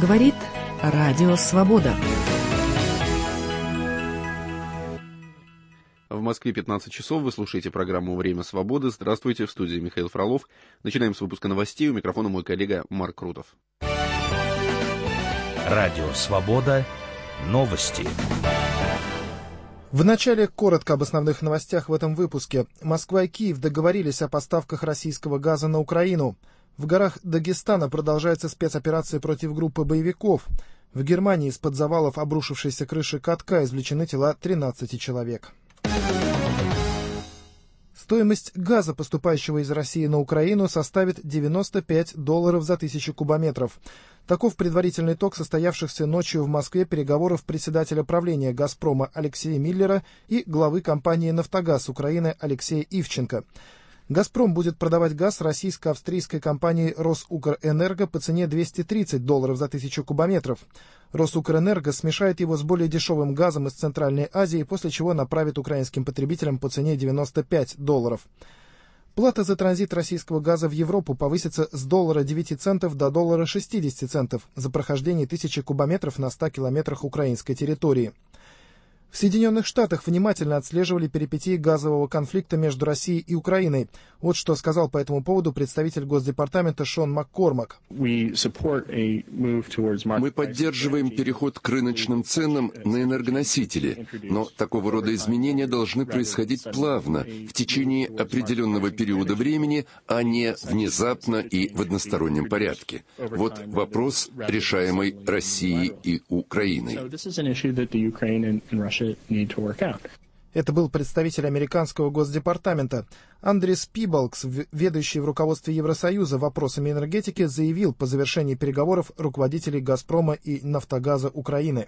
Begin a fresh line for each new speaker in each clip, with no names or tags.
Говорит Радио Свобода.
В Москве 15 часов. Вы слушаете программу «Время свободы». Здравствуйте, в студии Михаил Фролов. Начинаем с выпуска новостей. У микрофона мой коллега Марк Крутов.
Радио Свобода. Новости.
Вначале коротко об основных новостях в этом выпуске. Москва и Киев договорились о поставках российского газа на Украину. В горах Дагестана продолжается спецоперация против группы боевиков. В Германии из-под завалов обрушившейся крыши катка извлечены тела 13 человек. Стоимость газа, поступающего из России на Украину, составит $95 за 1000 кубометров. Таков предварительный итог состоявшихся ночью в Москве переговоров председателя правления «Газпрома» Алексея Миллера и главы компании «Нафтогаз Украины» Алексея Ивченко. «Газпром» будет продавать газ российско-австрийской компании «Росукрэнерго» по цене $230 за 1000 кубометров. «Росукрэнерго» смешает его с более дешевым газом из Центральной Азии, после чего направит украинским потребителям по цене $95. Плата за транзит российского газа в Европу повысится с $9 до $60 за прохождение 1000 кубометров на 100 километрах украинской территории. В Соединенных Штатах внимательно отслеживали перипетии газового конфликта между Россией и Украиной. Вот что сказал по этому поводу представитель Госдепартамента Шон Маккормак.
Мы поддерживаем переход к рыночным ценам на энергоносители, но такого рода изменения должны происходить плавно, в течение определенного периода времени, а не внезапно и в одностороннем порядке. Вот вопрос, решаемый Россией и Украиной.
Это был представитель американского Госдепартамента. Андрис Пибалкс, ведущий в руководстве Евросоюза вопросами энергетики, заявил по завершении переговоров руководителей «Газпрома» и «Нафтогаза» Украины.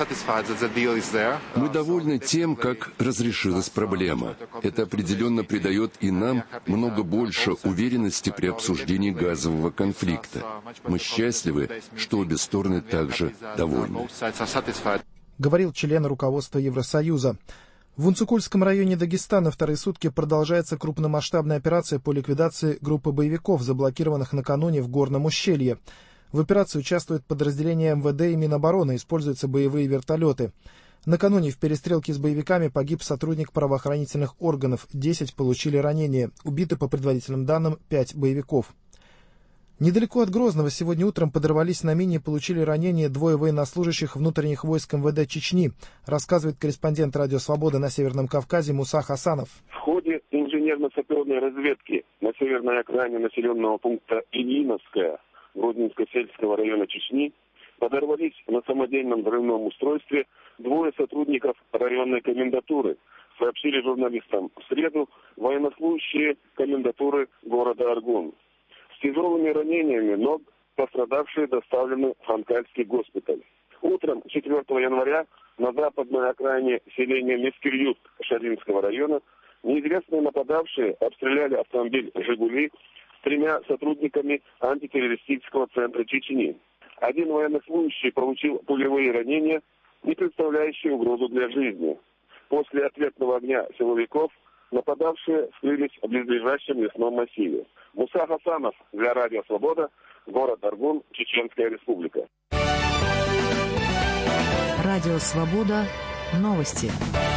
Мы довольны тем, как разрешилась проблема. Это определенно придает и нам много больше уверенности при обсуждении газового конфликта. Мы счастливы, что обе стороны также довольны.
Говорил член руководства Евросоюза. В Унцукульском районе Дагестана вторые сутки продолжается крупномасштабная операция по ликвидации группы боевиков, заблокированных накануне в Горном ущелье. В операции участвуют подразделения МВД и Минобороны, используются боевые вертолеты. Накануне в перестрелке с боевиками погиб сотрудник правоохранительных органов, 10 получили ранения, убиты, по предварительным данным, 5 боевиков. Недалеко от Грозного сегодня утром подорвались на мине и получили ранения 2 военнослужащих внутренних войск МВД Чечни, рассказывает корреспондент «Радио Свобода» на Северном Кавказе Муса Хасанов.
В ходе инженерно-саперной разведки на северной окраине населенного пункта Ильиновская Грозненско-сельского района Чечни подорвались на самодельном взрывном устройстве 2 сотрудников районной комендатуры, сообщили журналистам в среду военнослужащие комендатуры города Аргун. С тяжелыми ранениями, но пострадавшие доставлены в Ханкальский госпиталь. Утром 4 января на западной окраине селения Мескирют Шаринского района неизвестные нападавшие обстреляли автомобиль «Жигули» с 3 сотрудниками антитеррористического центра Чечни. Один военнослужащий получил пулевые ранения, не представляющие угрозу для жизни. После ответного огня силовиков нападавшие скрылись в близлежащем лесном массиве. Муса Хасанов для Радио Свобода, город Аргун, Чеченская Республика.
Радио Свобода. Новости.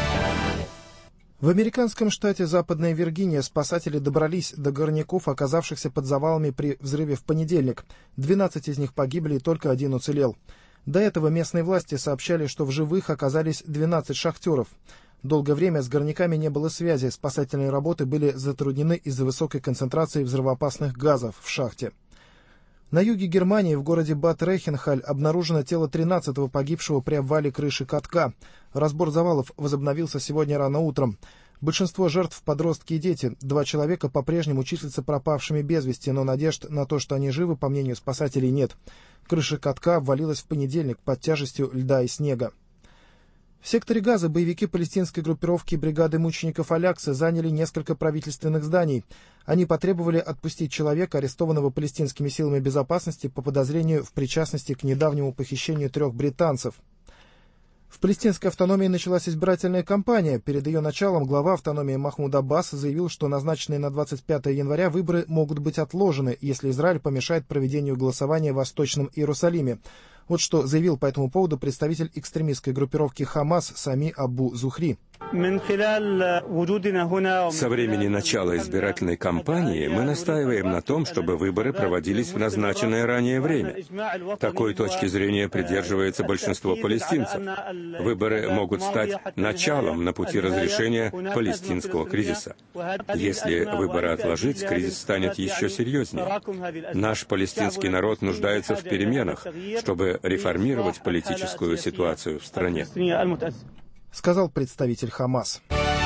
В американском штате Западная Виргиния спасатели добрались до горняков, оказавшихся под завалами при взрыве в понедельник. 12 из них погибли, и только 1 уцелел. До этого местные власти сообщали, что в живых оказались 12 шахтеров. Долгое время с горняками не было связи, спасательные работы были затруднены из-за высокой концентрации взрывоопасных газов в шахте. На юге Германии, в городе Бад-Рейхенхаль, обнаружено тело 13-го погибшего при обвале крыши катка. Разбор завалов возобновился сегодня рано утром. Большинство жертв — подростки и дети. 2 человека по-прежнему числятся пропавшими без вести, но надежд на то, что они живы, по мнению спасателей, нет. Крыша катка обвалилась в понедельник под тяжестью льда и снега. В секторе Газа боевики палестинской группировки бригады мучеников Аляксы заняли несколько правительственных зданий. Они потребовали отпустить человека, арестованного палестинскими силами безопасности по подозрению в причастности к недавнему похищению 3 британцев. В палестинской автономии началась избирательная кампания. Перед ее началом глава автономии Махмуд Аббас заявил, что назначенные на 25 января выборы могут быть отложены, если Израиль помешает проведению голосования в Восточном Иерусалиме. Вот что заявил по этому поводу представитель экстремистской группировки «Хамас» Сами Абу Зухри.
Со времени начала избирательной кампании мы настаиваем на том, чтобы выборы проводились в назначенное ранее время. Такой точки зрения придерживается большинство палестинцев. Выборы могут стать началом на пути разрешения палестинского кризиса. Если выборы отложить, кризис станет еще серьезнее. Наш палестинский народ нуждается в переменах, чтобы реформировать политическую ситуацию в стране,
сказал представитель «Хамас».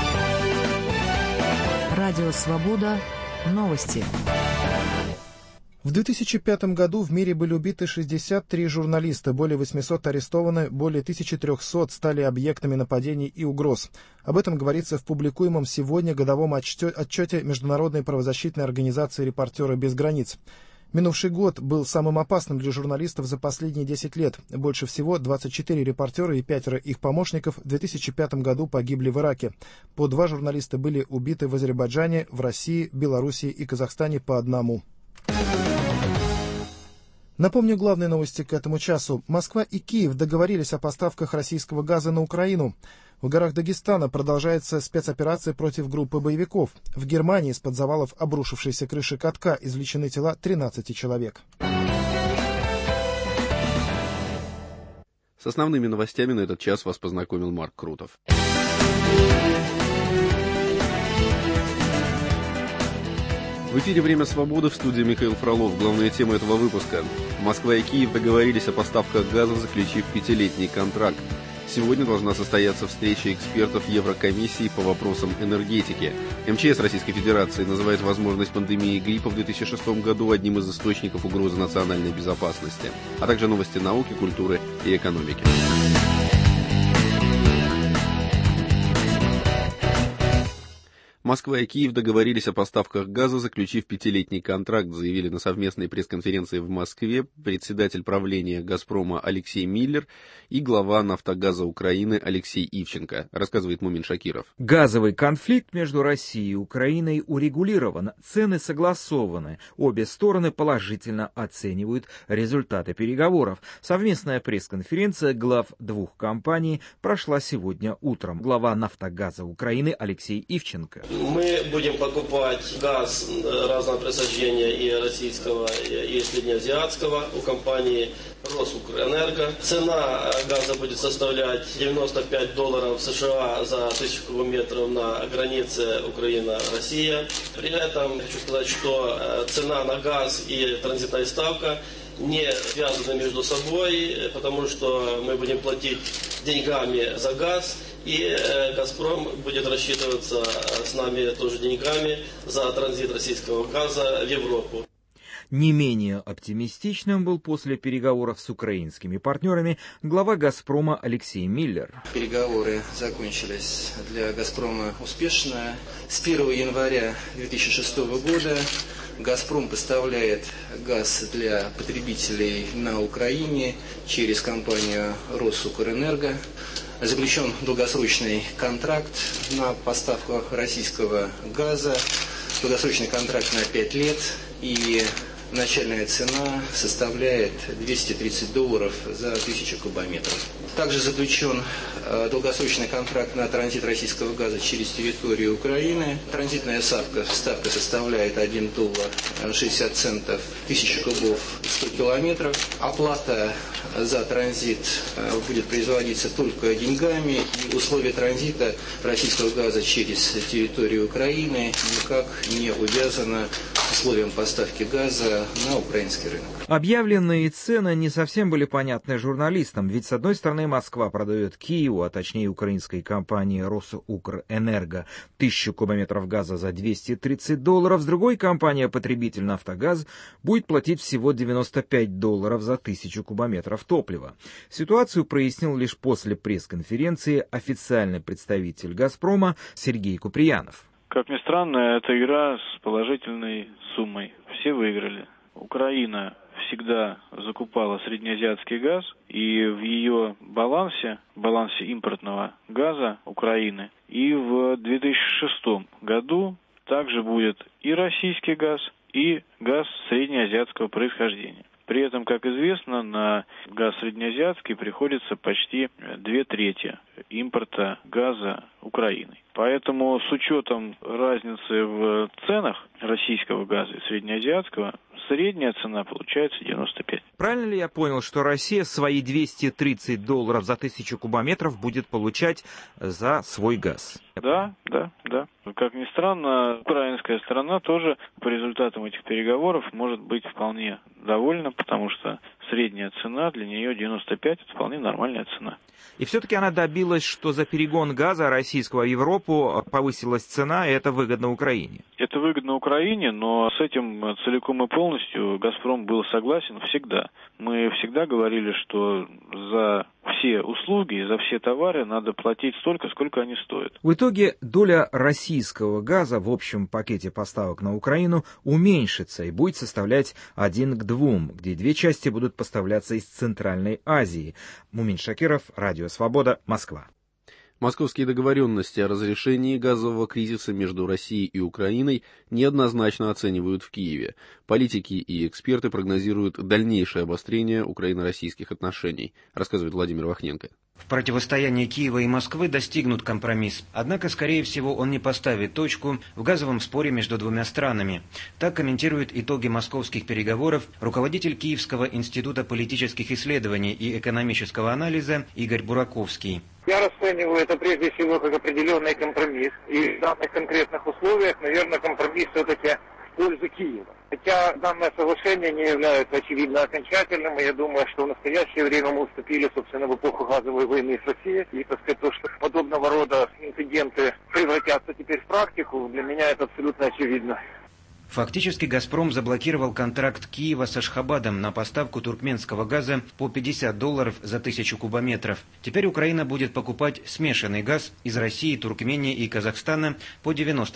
Радио «Свобода». Новости.
В 2005 году в мире были убиты 63 журналиста, более 800 арестованы, более 1300 стали объектами нападений и угроз. Об этом говорится в публикуемом сегодня годовом отчете Международной правозащитной организации «Репортеры без границ». Минувший год был самым опасным для журналистов за последние 10 лет. Больше всего 24 репортера и 5 их помощников в 2005 году погибли в Ираке. По 2 журналиста были убиты в Азербайджане, в России, Белоруссии и Казахстане по 1. Напомню главные новости к этому часу. Москва и Киев договорились о поставках российского газа на Украину. В горах Дагестана продолжается спецоперация против группы боевиков. В Германии из-под завалов обрушившейся крыши катка извлечены тела 13 человек.
С основными новостями на этот час вас познакомил Марк Крутов. В эфире «Время свободы», в студии Михаил Фролов. Главная тема этого выпуска. Москва и Киев договорились о поставках газа, заключив 5-летний контракт. Сегодня должна состояться встреча экспертов Еврокомиссии по вопросам энергетики. МЧС Российской Федерации называет возможность пандемии гриппа в 2006 году одним из источников угрозы национальной безопасности, а также новости науки, культуры и экономики. Москва и Киев договорились о поставках газа, заключив 5-летний контракт, заявили на совместной пресс-конференции в Москве председатель правления «Газпрома» Алексей Миллер и глава «Нафтогаза Украины» Алексей Ивченко, рассказывает Мумин Шакиров.
Газовый конфликт между Россией и Украиной урегулирован, цены согласованы, обе стороны положительно оценивают результаты переговоров. Совместная пресс-конференция глав 2 компаний прошла сегодня утром. Глава «Нафтогаза Украины» Алексей Ивченко.
Мы будем покупать газ разного происхождения и российского, и среднеазиатского у компании «Росукрэнерго». Цена газа будет составлять $95 США за 1000 кубометров на границе Украина-Россия. При этом хочу сказать, что цена на газ и транзитная ставка не связаны между собой, потому что мы будем платить деньгами за газ, и «Газпром» будет рассчитываться с нами тоже деньгами за транзит российского газа в Европу.
Не менее оптимистичным был после переговоров с украинскими партнерами глава «Газпрома» Алексей Миллер.
Переговоры закончились для «Газпрома» успешно. С 1 января 2006 года «Газпром» поставляет газ для потребителей на Украине через компанию «Росукрэнерго». Заключен долгосрочный контракт на поставку российского газа. Долгосрочный контракт на 5 лет. И начальная цена составляет $230 за 1000 кубометров. Также заключен долгосрочный контракт на транзит российского газа через территорию Украины. Транзитная ставка составляет $1.60 1000 кубов 100 километров. Оплата за транзит будет производиться только деньгами. И условия транзита российского газа через территорию Украины никак не увязаны с условием поставки газа на украинский рынок.
Объявленные цены не совсем были понятны журналистам, ведь с одной стороны Москва продает Киеву, а точнее украинской компании «Росукрэнерго» 1000 кубометров газа за $230, с другой компания-потребитель «Нафтогаз» будет платить всего $95 за 1000 кубометров топлива. Ситуацию прояснил лишь после пресс-конференции официальный представитель «Газпрома» Сергей Куприянов.
Как ни странно, это игра с положительной суммой. Все выиграли. Украина всегда закупала среднеазиатский газ, и в ее балансе импортного газа Украины, и в 2006 году также будет и российский газ, и газ среднеазиатского происхождения. При этом, как известно, на газ среднеазиатский приходится почти 2/3 импорта газа Украины. Поэтому с учетом разницы в ценах российского газа и среднеазиатского, средняя цена получается 95.
Правильно ли я понял, что Россия свои $230 за 1000 кубометров будет получать за свой газ?
Да. Как ни странно, украинская сторона тоже по результатам этих переговоров может быть вполне довольна, потому что средняя цена для нее 95, это вполне нормальная цена.
И все-таки она добилась, что за перегон газа российского в Европу повысилась цена, и это выгодно Украине.
Это выгодно Украине, но с этим целиком и полностью «Газпром» был согласен всегда. Мы всегда говорили, что за все услуги и за все товары надо платить столько, сколько они стоят.
В итоге доля российского газа в общем пакете поставок на Украину уменьшится и будет составлять 1:2, где 2 части будут поставляться из Центральной Азии. Мумин Шакиров, Радио Свобода, Москва.
Московские договоренности о разрешении газового кризиса между Россией и Украиной неоднозначно оценивают в Киеве. Политики и эксперты прогнозируют дальнейшее обострение украино-российских отношений, рассказывает Владимир Вахненко.
В противостоянии Киева и Москвы достигнут компромисс. Однако, скорее всего, он не поставит точку в газовом споре между двумя странами. Так комментирует итоги московских переговоров руководитель Киевского института политических исследований и экономического анализа Игорь Бураковский.
Я расцениваю это прежде всего как определенный компромисс. И в данных конкретных условиях, наверное, компромисс все-таки в пользу Киева. Хотя данное соглашение не является, очевидно, окончательным, и я думаю, что в настоящее время мы уступили, собственно, в эпоху газовой войны с Россией. И, так сказать, то, что подобного рода инциденты превратятся теперь в практику, для меня это абсолютно очевидно.
Фактически «Газпром» заблокировал контракт Киева с Ашхабадом на поставку туркменского газа по $50 за 1000 кубометров. Теперь Украина будет покупать смешанный газ из России, Туркмении и Казахстана по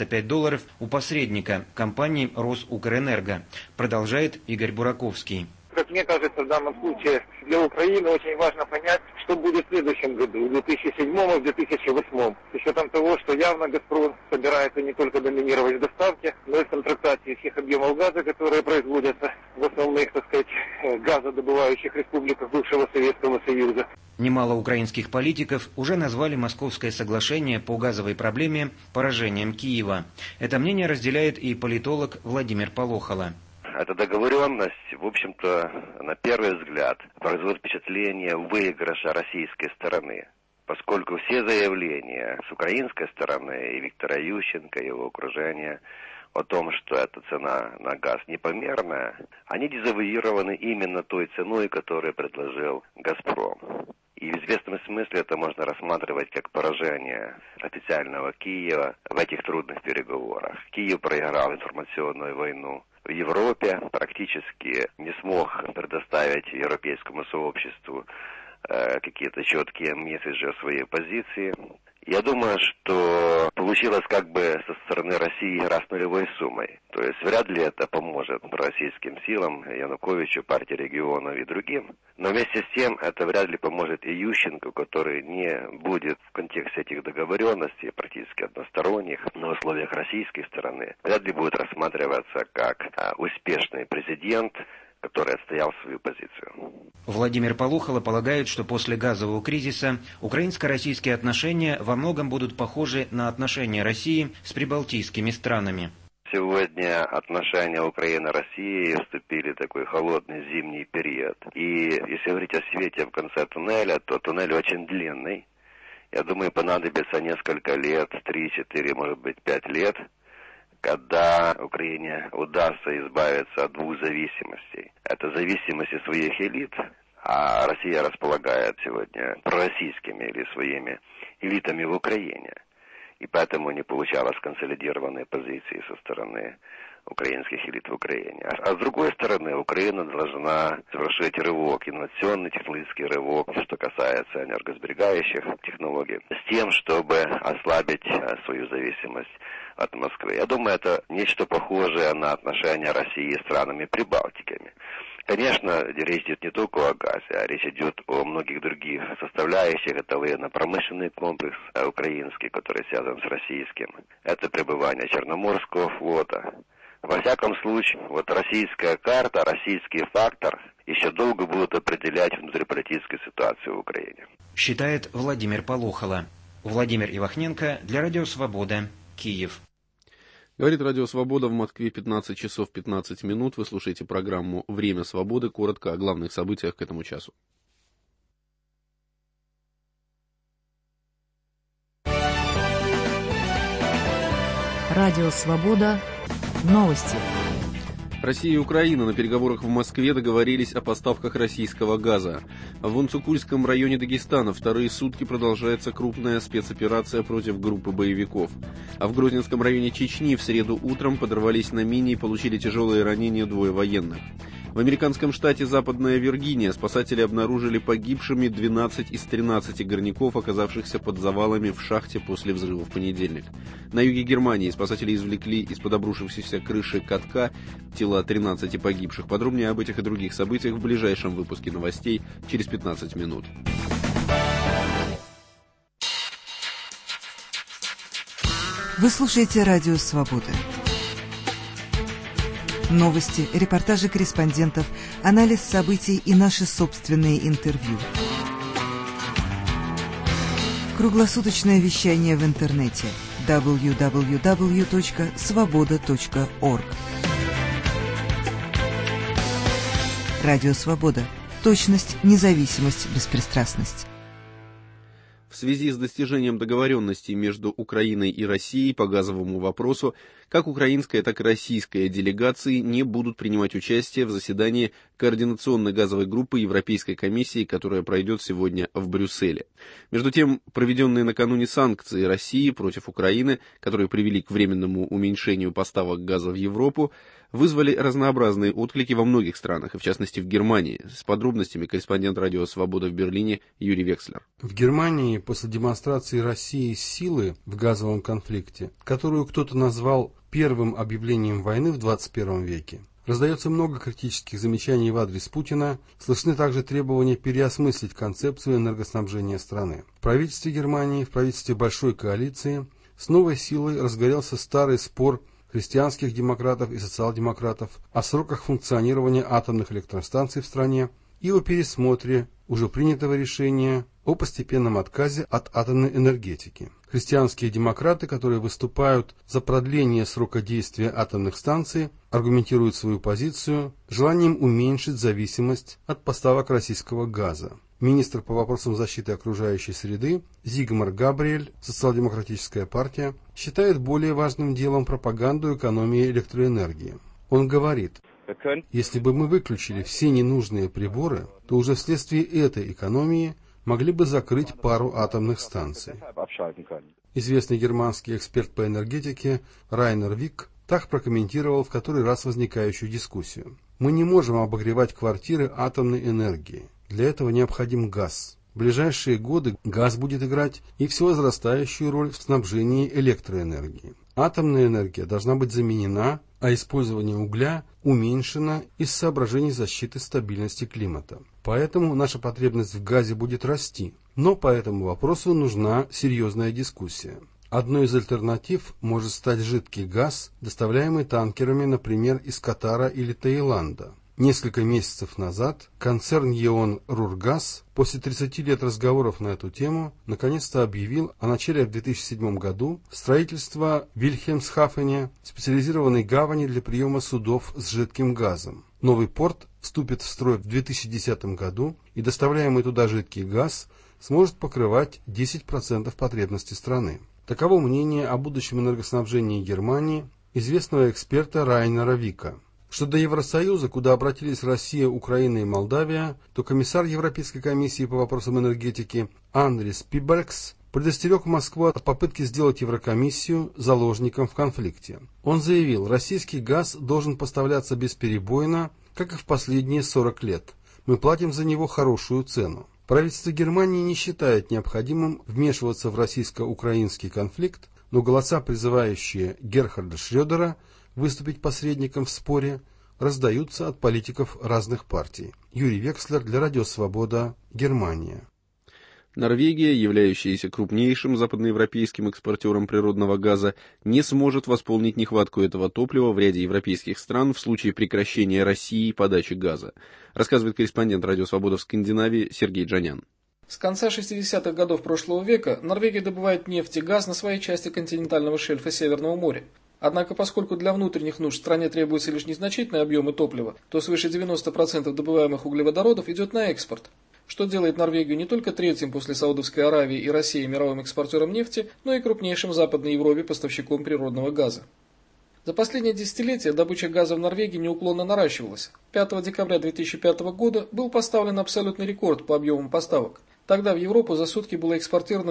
$95 у посредника компании «Росукрэнерго», продолжает Игорь Бураковский.
Как мне кажется, в данном случае для Украины очень важно понять, что будет в следующем году, в 2007 и в 2008. С учетом того, что явно «Газпром» собирается не только доминировать в доставке, но и в контрактации всех объемов газа, которые производятся в основных, так сказать, газодобывающих республиках бывшего Советского Союза.
Немало украинских политиков уже назвали Московское соглашение по газовой проблеме поражением Киева. Это мнение разделяет и политолог Владимир Полохало.
Эта договоренность, в общем-то, на первый взгляд, производит впечатление выигрыша российской стороны, поскольку все заявления с украинской стороны, и Виктора Ющенко, и его окружения, о том, что эта цена на газ непомерная, они дезавуированы именно той ценой, которую предложил «Газпром». И в известном смысле это можно рассматривать как поражение официального Киева в этих трудных переговорах. Киев проиграл информационную войну в Европе, практически не смог предоставить европейскому сообществу какие-то четкие месседжи о своей позиции. Я думаю, что получилось как бы со стороны России игра с нулевой суммой. То есть вряд ли это поможет российским силам, Януковичу, партии регионов и другим. Но вместе с тем это вряд ли поможет и Ющенко, который не будет в контексте этих договоренностей, практически односторонних, на условиях российской стороны, вряд ли будет рассматриваться как успешный президент, который отстоял свою позицию.
Владимир Полухало полагает, что после газового кризиса украинско-российские отношения во многом будут похожи на отношения России с прибалтийскими странами.
Сегодня отношения Украины и России вступили в такой холодный зимний период. И если говорить о свете в конце туннеля, то туннель очень длинный. Я думаю, понадобится несколько лет, 3-4, может быть 5 лет, когда Украине удастся избавиться от двух зависимостей. Это зависимости своих элит, а Россия располагает сегодня пророссийскими или своими элитами в Украине. И поэтому не получалось консолидированной позиции со стороны украинских элит в Украине. А с другой стороны, Украина должна совершить рывок, инновационный технологический рывок, что касается энергосберегающих технологий, с тем, чтобы ослабить свою зависимость от Москвы. Я думаю, это нечто похожее на отношения России с странами Прибалтиками. Конечно, речь идет не только о газе, а речь идет о многих других составляющих. Это военно-промышленный комплекс украинский, который связан с российским. Это пребывание Черноморского флота. Во всяком случае, вот российская карта, российский фактор еще долго будут определять внутриполитическую ситуацию в Украине.
Считает Владимир Полохало. Владимир Ивахненко для Радио Свобода, Киев.
Говорит Радио Свобода, в Москве 15 часов 15 минут. Вы слушаете программу «Время свободы». Коротко о главных событиях к этому часу.
Радио Свобода. Новости.
Россия и Украина на переговорах в Москве договорились о поставках российского газа. В Унцукульском районе Дагестана вторые сутки продолжается крупная спецоперация против группы боевиков. А в Грозненском районе Чечни в среду утром подорвались на мине и получили тяжелые ранения двое военных. В американском штате Западная Виргиния спасатели обнаружили погибшими 12 из 13 горняков, оказавшихся под завалами в шахте после взрыва в понедельник. На юге Германии спасатели извлекли из-под обрушившейся крыши катка тела 13 погибших. Подробнее об этих и других событиях в ближайшем выпуске новостей через 15 минут.
Вы слушаете Радио Свобода. Новости, репортажи корреспондентов, анализ событий и наши собственные интервью. Круглосуточное вещание в интернете www.svoboda.org. Радио Свобода. Точность, независимость, беспристрастность.
В связи с достижением договоренности между Украиной и Россией по газовому вопросу, как украинская, так и российская делегации не будут принимать участие в заседании Координационной газовой группы Европейской комиссии, которая пройдет сегодня в Брюсселе. Между тем, проведенные накануне санкции России против Украины, которые привели к временному уменьшению поставок газа в Европу, вызвали разнообразные отклики во многих странах, и в частности в Германии. С подробностями корреспондент Радио Свобода в Берлине Юрий Векслер.
В Германии после демонстрации России силы в газовом конфликте, которую кто-то назвал первым объявлением войны в 21 веке, раздается много критических замечаний в адрес Путина, слышны также требования переосмыслить концепцию энергоснабжения страны. В правительстве Германии, в правительстве большой коалиции с новой силой разгорелся старый спор христианских демократов и социал-демократов о сроках функционирования атомных электростанций в стране и о пересмотре уже принятого решения о постепенном отказе от атомной энергетики. Христианские демократы, которые выступают за продление срока действия атомных станций, аргументируют свою позицию желанием уменьшить зависимость от поставок российского газа. Министр по вопросам защиты окружающей среды Зигмар Габриэль, социал-демократическая партия, считает более важным делом пропаганду экономии электроэнергии. Он говорит: если бы мы выключили все ненужные приборы, то уже вследствие этой экономии могли бы закрыть пару атомных станций. Известный германский эксперт по энергетике Райнер Вик так прокомментировал в который раз возникающую дискуссию. Мы не можем обогревать квартиры атомной энергией. Для этого необходим газ. В ближайшие годы газ будет играть и все возрастающую роль в снабжении электроэнергии. Атомная энергия должна быть заменена, а использование угля уменьшено из соображений защиты стабильности климата. Поэтому наша потребность в газе будет расти. Но по этому вопросу нужна серьезная дискуссия. Одной из альтернатив может стать жидкий газ, доставляемый танкерами, например, из Катара или Таиланда. Несколько месяцев назад концерн ЕОН «Рургаз» после 30 лет разговоров на эту тему наконец-то объявил о начале в 2007 году строительства в Вильхельмсхафене специализированной гавани для приема судов с жидким газом. Новый порт вступит в строй в 2010 году, и доставляемый туда жидкий газ сможет покрывать 10% потребностей страны. Таково мнение о будущем энергоснабжении Германии известного эксперта Райнера Вика. Что до Евросоюза, куда обратились Россия, Украина и Молдавия, то комиссар Европейской комиссии по вопросам энергетики Андрис Пибалькс предостерег Москву от попытки сделать Еврокомиссию заложником в конфликте. Он заявил, российский газ должен поставляться бесперебойно, как и в последние 40 лет. Мы платим за него хорошую цену. Правительство Германии не считает необходимым вмешиваться в российско-украинский конфликт, но голоса, призывающие Герхарда Шрёдера выступить посредником в споре, раздаются от политиков разных партий. Юрий Векслер для Радио Свобода, Германия.
Норвегия, являющаяся крупнейшим западноевропейским экспортером природного газа, не сможет восполнить нехватку этого топлива в ряде европейских стран в случае прекращения России подачи газа, рассказывает корреспондент «Радио Свобода» в Скандинавии Сергей Джанян.
С конца 60-х годов прошлого века Норвегия добывает нефть и газ на своей части континентального шельфа Северного моря. Однако, поскольку для внутренних нужд в стране требуются лишь незначительные объемы топлива, то свыше 90% добываемых углеводородов идет на экспорт, что делает Норвегию не только третьим после Саудовской Аравии и России мировым экспортером нефти, но и крупнейшим в Западной Европе поставщиком природного газа. За последние десятилетия добыча газа в Норвегии неуклонно наращивалась. 5 декабря 2005 года был поставлен абсолютный рекорд по объемам поставок. Тогда в Европу за сутки было экспортировано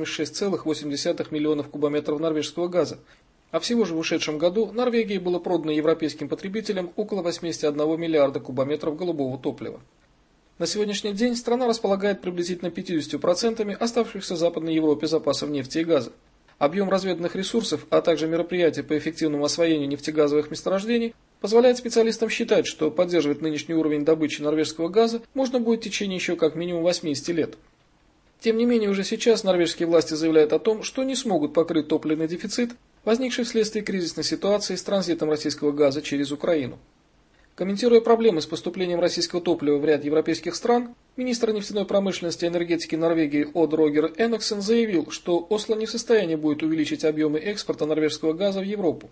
276,8 миллионов кубометров норвежского газа. А всего же в ушедшем году Норвегии было продано европейским потребителям около 81 миллиарда кубометров голубого топлива. На сегодняшний день страна располагает приблизительно 50% оставшихся в Западной Европе запасов нефти и газа. Объем разведанных ресурсов, а также мероприятия по эффективному освоению нефтегазовых месторождений позволяет специалистам считать, что поддерживать нынешний уровень добычи норвежского газа можно будет в течение еще как минимум 80 лет. Тем не менее, уже сейчас норвежские власти заявляют о том, что не смогут покрыть топливный дефицит, возникший вследствие кризисной ситуации с транзитом российского газа через Украину. Комментируя проблемы с поступлением российского топлива в ряд европейских стран, министр нефтяной промышленности и энергетики Норвегии Од Рогер Эноксен заявил, что Осло не в состоянии будет увеличить объемы экспорта норвежского газа в Европу.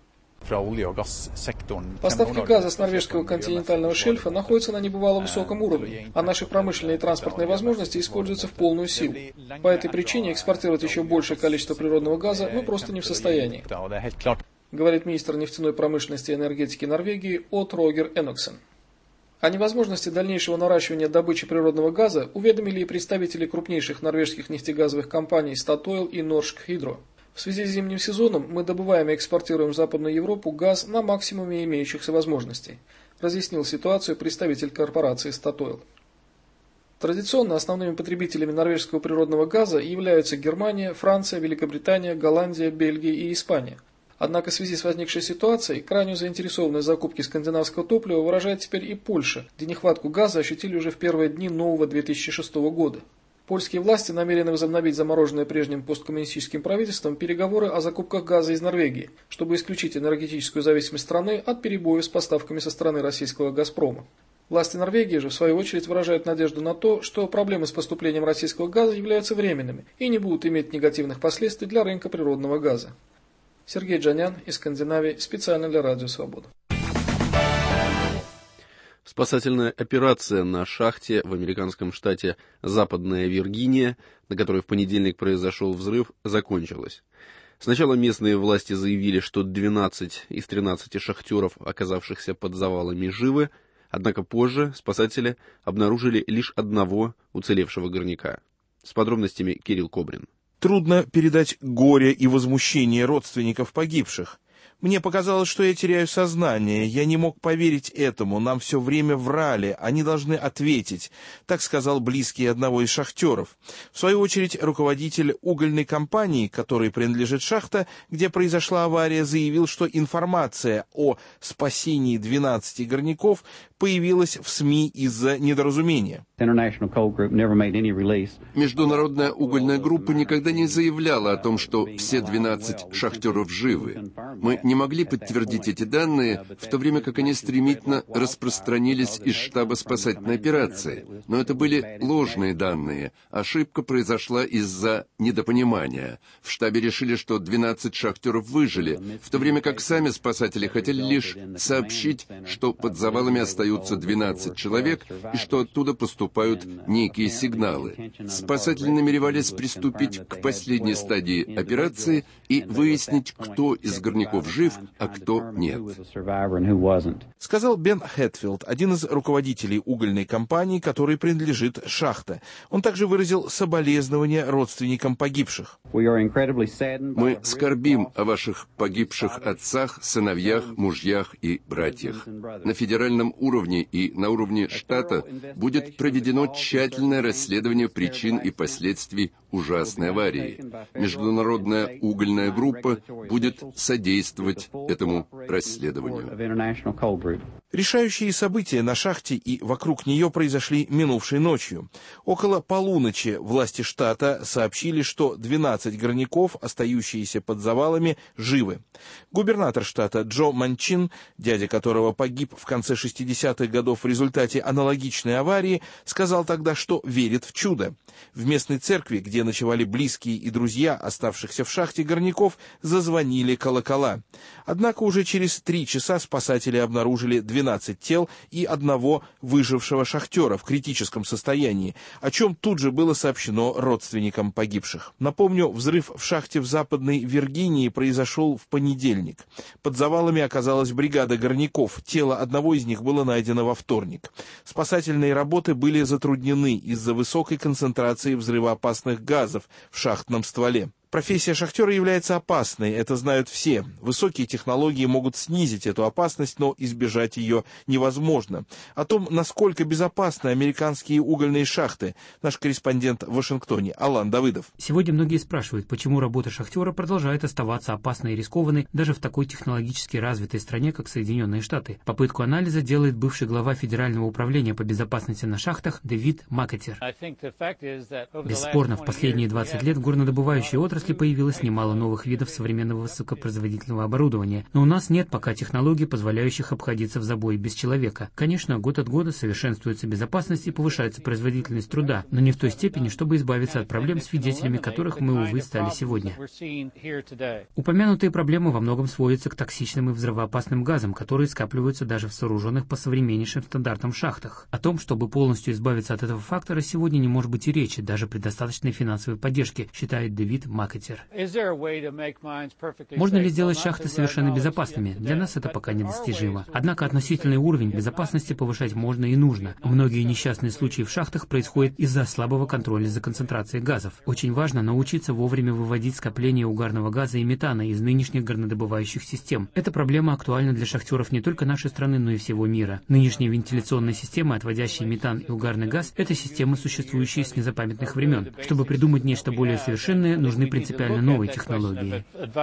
Поставки газа с норвежского континентального шельфа находятся на небывало высоком уровне, а наши промышленные и транспортные возможности используются в полную силу. По этой причине экспортировать еще большее количество природного газа мы просто не в состоянии, говорит министр нефтяной промышленности и энергетики Норвегии Од Рогер Эноксен. О невозможности дальнейшего наращивания добычи природного газа уведомили и представители крупнейших норвежских нефтегазовых компаний Statoil и Norsk Hydro. В связи с зимним сезоном мы добываем и экспортируем в Западную Европу газ на максимуме имеющихся возможностей, разъяснил ситуацию представитель корпорации Statoil. Традиционно основными потребителями норвежского природного газа являются Германия, Франция, Великобритания, Голландия, Бельгия и Испания. Однако в связи с возникшей ситуацией крайнюю заинтересованность в закупке скандинавского топлива выражает теперь и Польша, где нехватку газа ощутили уже в первые дни нового 2006 года. Польские власти намерены возобновить замороженные прежним посткоммунистическим правительством переговоры о закупках газа из Норвегии, чтобы исключить энергетическую зависимость страны от перебоев с поставками со стороны российского «Газпрома». Власти Норвегии же, в свою очередь, выражают надежду на то, что проблемы с поступлением российского газа являются временными и не будут иметь негативных последствий для рынка природного газа. Сергей Джанян из Скандинавии, специально для Радио Свобода.
Спасательная операция на шахте в американском штате Западная Виргиния, на которой в понедельник произошел взрыв, закончилась. Сначала местные власти заявили, что 12 из 13 шахтеров, оказавшихся под завалами, живы, однако позже спасатели обнаружили лишь одного уцелевшего горняка. С подробностями Кирилл Кобрин.
Трудно передать горе и возмущение родственников погибших. Мне показалось, что я теряю сознание. Я не мог поверить этому. Нам все время врали. Они должны ответить. Так сказал близкий одного из шахтеров. В свою очередь, руководитель угольной компании, которой принадлежит шахта, где произошла авария, заявил, что информация о спасении 12 горняков появилась в СМИ из-за недоразумения.
Международная угольная группа никогда не заявляла о том, что все 12 шахтеров живы. Мы не могли подтвердить эти данные, в то время как они стремительно распространились из штаба спасательной операции. Но это были ложные данные. Ошибка произошла из-за недопонимания. В штабе решили, что 12 шахтеров выжили, в то время как сами спасатели хотели лишь сообщить, что под завалами остаются 12 человек и что оттуда поступают некие сигналы. Спасатели намеревались приступить к последней стадии операции и выяснить, кто из горняков жив, а кто нет.
Сказал Бен Хэтфилд, один из руководителей угольной компании, которой принадлежит шахта. Он также выразил соболезнования родственникам погибших.
Мы скорбим о ваших погибших отцах, сыновьях, мужьях и братьях. На федеральном уровне и на уровне штата будет проведено тщательное расследование причин и последствий ужасной аварии. Международная угольная группа будет содействовать этому расследованию.
Решающие события на шахте и вокруг нее произошли минувшей ночью. Около полуночи власти штата сообщили, что 12 горняков, остающиеся под завалами, живы. Губернатор штата Джо Манчин, дядя которого погиб в конце 60-х годов в результате аналогичной аварии, сказал тогда, что верит в чудо. В местной церкви, где ночевали близкие и друзья оставшихся в шахте горняков, зазвонили колокола. Однако уже через 3 часа спасатели обнаружили 12 тел и одного выжившего шахтера в критическом состоянии, о чем тут же было сообщено родственникам погибших. Напомню, взрыв в шахте в Западной Виргинии произошел в понедельник. Под завалами оказалась бригада горняков, тело одного из них было найдено во вторник. Спасательные работы были затруднены из-за высокой концентрации взрывоопасных газов в шахтном стволе. Профессия шахтера является опасной, это знают все. Высокие технологии могут снизить эту опасность, но избежать ее невозможно. О том, насколько безопасны американские угольные шахты, наш корреспондент в Вашингтоне Алан Давыдов.
Сегодня многие спрашивают, почему работа шахтера продолжает оставаться опасной и рискованной даже в такой технологически развитой стране, как Соединенные Штаты. Попытку анализа делает бывший глава Федерального управления по безопасности на шахтах Дэвид Макетер. Бесспорно, в последние 20 лет в горнодобывающей отрасли появилось немало новых видов современного высокопроизводительного оборудования, но у нас нет пока технологий, позволяющих обходиться в забое без человека. Конечно, год от года совершенствуется безопасность и повышается производительность труда, но не в той степени, чтобы избавиться от проблем, свидетелями которых мы, увы, стали сегодня. Упомянутые проблемы во многом сводятся к токсичным и взрывоопасным газам, которые скапливаются даже в сооруженных по современнейшим стандартам шахтах. О том, чтобы полностью избавиться от этого фактора, сегодня не может быть и речи, даже при достаточной финансовой поддержке, считает Дэвид Макетер. Можно ли сделать шахты совершенно безопасными? Для нас это пока недостижимо. Однако относительный уровень безопасности повышать можно и нужно. Многие несчастные случаи в шахтах происходят из-за слабого контроля за концентрацией газов. Очень важно научиться вовремя выводить скопление угарного газа и метана из нынешних горнодобывающих систем. Эта проблема актуальна для шахтеров не только нашей страны, но и всего мира. Нынешние вентиляционные системы, отводящие метан и угарный газ, это системы, существующие с незапамятных времен. Чтобы придумать нечто более совершенное, нужны принципиально новые технологии.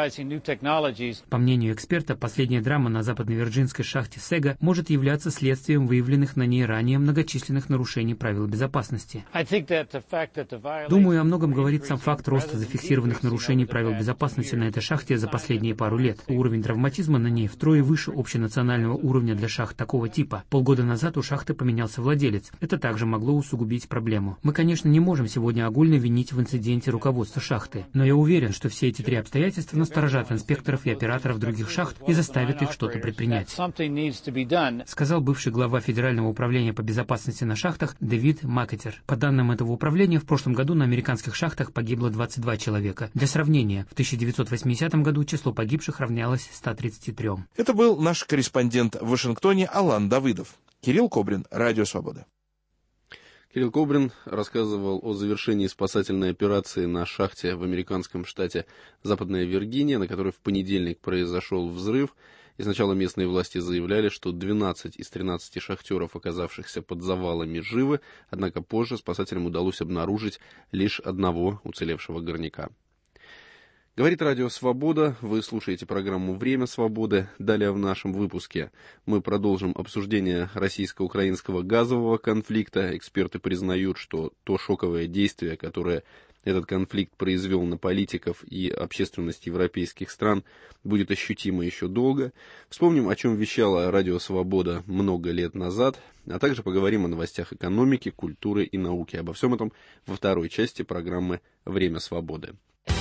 По мнению эксперта, последняя драма на западно-вирджинской шахте Сега может являться следствием выявленных на ней ранее многочисленных нарушений правил безопасности. Думаю, о многом говорит сам факт роста зафиксированных нарушений правил безопасности на этой шахте за последние пару лет. Уровень травматизма на ней втрое выше общенационального уровня для шахт такого типа. Полгода назад у шахты поменялся владелец. Это также могло усугубить проблему. Мы, конечно, не можем сегодня огульно винить в инциденте руководство шахты, но я уверен, что все эти 3 обстоятельства насторожат инспекторов и операторов других шахт и заставят их что-то предпринять, сказал бывший глава Федерального управления по безопасности на шахтах Дэвид Макетер. По данным этого управления, в прошлом году на американских шахтах погибло 22 человека. Для сравнения, в 1980 году число погибших равнялось 133.
Это был наш корреспондент в Вашингтоне Алан Давыдов. Кирилл Кобрин, Радио Свобода.
Кирилл Кобрин рассказывал о завершении спасательной операции на шахте в американском штате Западная Виргиния, на которой в понедельник произошел взрыв. И сначала местные власти заявляли, что 12 из 13 шахтеров, оказавшихся под завалами, живы, однако позже спасателям удалось обнаружить лишь одного уцелевшего горняка. Говорит Радио Свобода, вы слушаете программу «Время свободы». Далее в нашем выпуске мы продолжим обсуждение российско-украинского газового конфликта. Эксперты признают, что то шоковое действие, которое этот конфликт произвел на политиков и общественность европейских стран, будет ощутимо еще долго. Вспомним, о чем вещала Радио Свобода много лет назад, а также поговорим о новостях экономики, культуры и науки. Обо всем этом во второй части программы «Время свободы».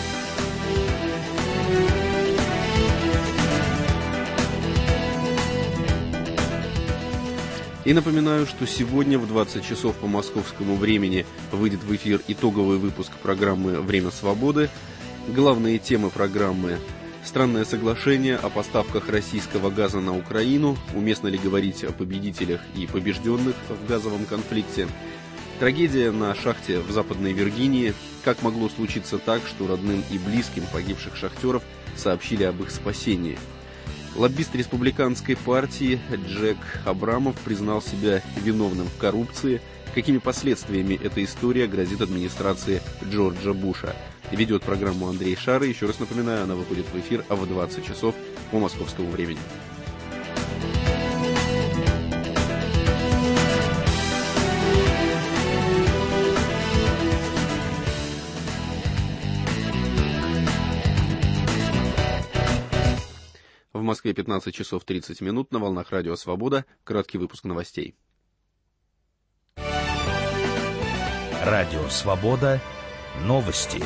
И напоминаю, что сегодня в 20 часов по московскому времени выйдет в эфир итоговый выпуск программы «Время свободы». Главные темы программы: странное соглашение о поставках российского газа на Украину, уместно ли говорить о победителях и побежденных в газовом конфликте, трагедия на шахте в Западной Виргинии, как могло случиться так, что родным и близким погибших шахтеров сообщили об их спасении. Лоббист республиканской партии Джек Абрамов признал себя виновным в коррупции. Какими последствиями эта история грозит администрации Джорджа Буша? Ведет программу Андрей Шары. Еще раз напоминаю, она выходит в эфир в 20 часов по московскому времени. Москве 15 часов 30 минут, на волнах Радио Свобода. Краткий выпуск новостей.
Радио Свобода. Новости.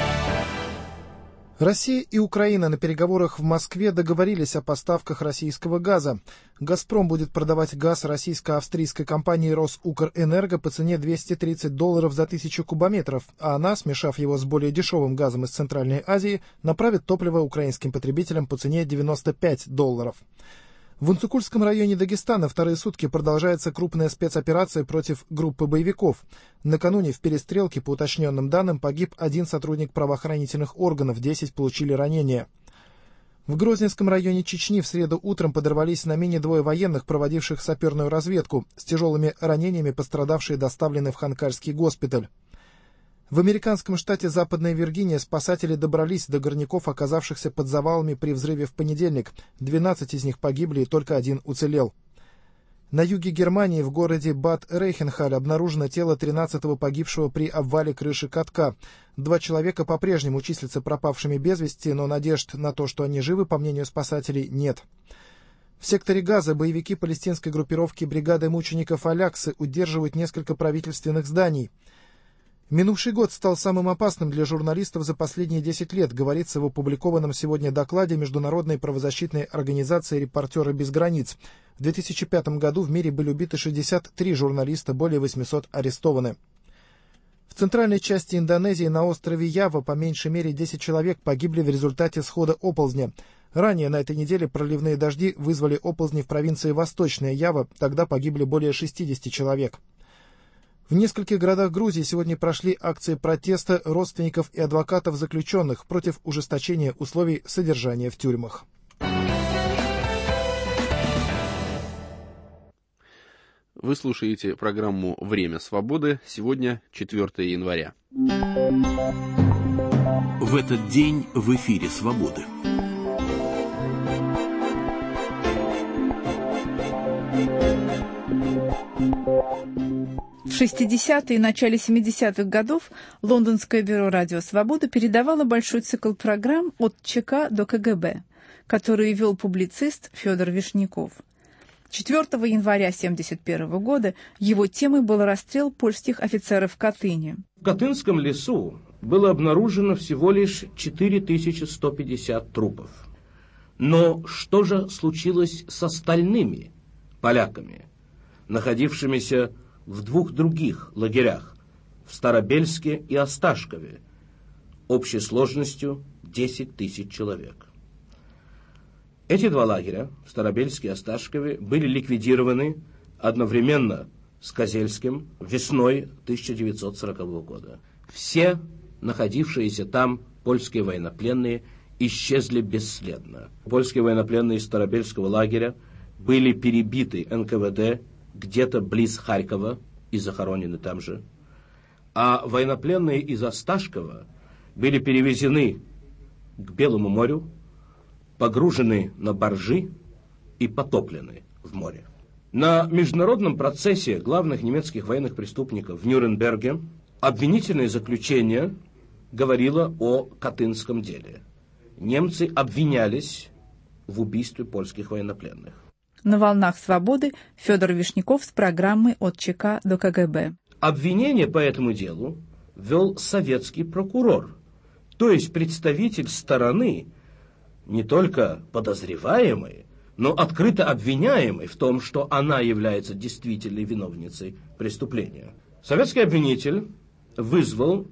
Россия и Украина на переговорах в Москве договорились о поставках российского газа. «Газпром» будет продавать газ российско-австрийской компании «Росукрэнерго» по цене $230 за 1000 кубометров, а она, смешав его с более дешевым газом из Центральной Азии, направит топливо украинским потребителям по цене $95. В Унцукульском районе Дагестана вторые сутки продолжается крупная спецоперация против группы боевиков. Накануне в перестрелке, по уточненным данным, погиб 1 сотрудник правоохранительных органов, 10 получили ранения. В Грозненском районе Чечни в среду утром подорвались на мине 2 военных, проводивших саперную разведку. С тяжелыми ранениями пострадавшие доставлены в Ханкальский госпиталь. В американском штате Западная Виргиния спасатели добрались до горняков, оказавшихся под завалами при взрыве в понедельник. 12 из них погибли, и только 1 уцелел. На юге Германии, в городе Бад-Рейхенхаль, обнаружено тело 13-го погибшего при обвале крыши катка. 2 человека по-прежнему числятся пропавшими без вести, но надежд на то, что они живы, по мнению спасателей, нет. В секторе Газа боевики палестинской группировки бригады мучеников Аляксы удерживают несколько правительственных зданий. Минувший год стал самым опасным для журналистов за последние 10 лет, говорится в опубликованном сегодня докладе Международной правозащитной организации «Репортеры без границ». В 2005 году в мире были убиты 63 журналиста, более 800 арестованы. В центральной части Индонезии на острове Ява по меньшей мере 10 человек погибли в результате схода оползня. Ранее на этой неделе проливные дожди вызвали оползни в провинции Восточная Ява, тогда погибли более 60 человек. В нескольких городах Грузии сегодня прошли акции протеста родственников и адвокатов заключенных против ужесточения условий содержания в тюрьмах.
Вы слушаете программу «Время свободы». Сегодня 4 января.
В этот день в эфире «Свободы».
В 60-е и начале 70-х годов Лондонское бюро «Радио Свобода» передавало большой цикл программ «От ЧК до КГБ», которые вел публицист Федор Вишняков. 4 января 1971 года его темой был расстрел польских офицеров в Катыни.
В Катынском лесу было обнаружено всего лишь 4150 трупов. Но что же случилось с остальными поляками, находившимися в 2 других лагерях, в Старобельске и Осташкове, общей сложностью 10 тысяч человек? Эти 2 лагеря, в Старобельске и Осташкове, были ликвидированы одновременно с Козельским весной 1940 года. Все находившиеся там польские военнопленные исчезли бесследно. Польские военнопленные из Старобельского лагеря были перебиты НКВД где-то близ Харькова и захоронены там же. А военнопленные из Осташкова были перевезены к Белому морю, погружены на баржи и потоплены в море. На международном процессе главных немецких военных преступников в Нюрнберге обвинительное заключение говорило о Катынском деле. Немцы обвинялись в убийстве польских военнопленных.
На волнах «Свободы» Федор Вишняков с программой «От ЧК до КГБ».
Обвинение по этому делу вел советский прокурор, то есть представитель стороны, не только подозреваемой, но открыто обвиняемой в том, что она является действительной виновницей преступления. Советский обвинитель вызвал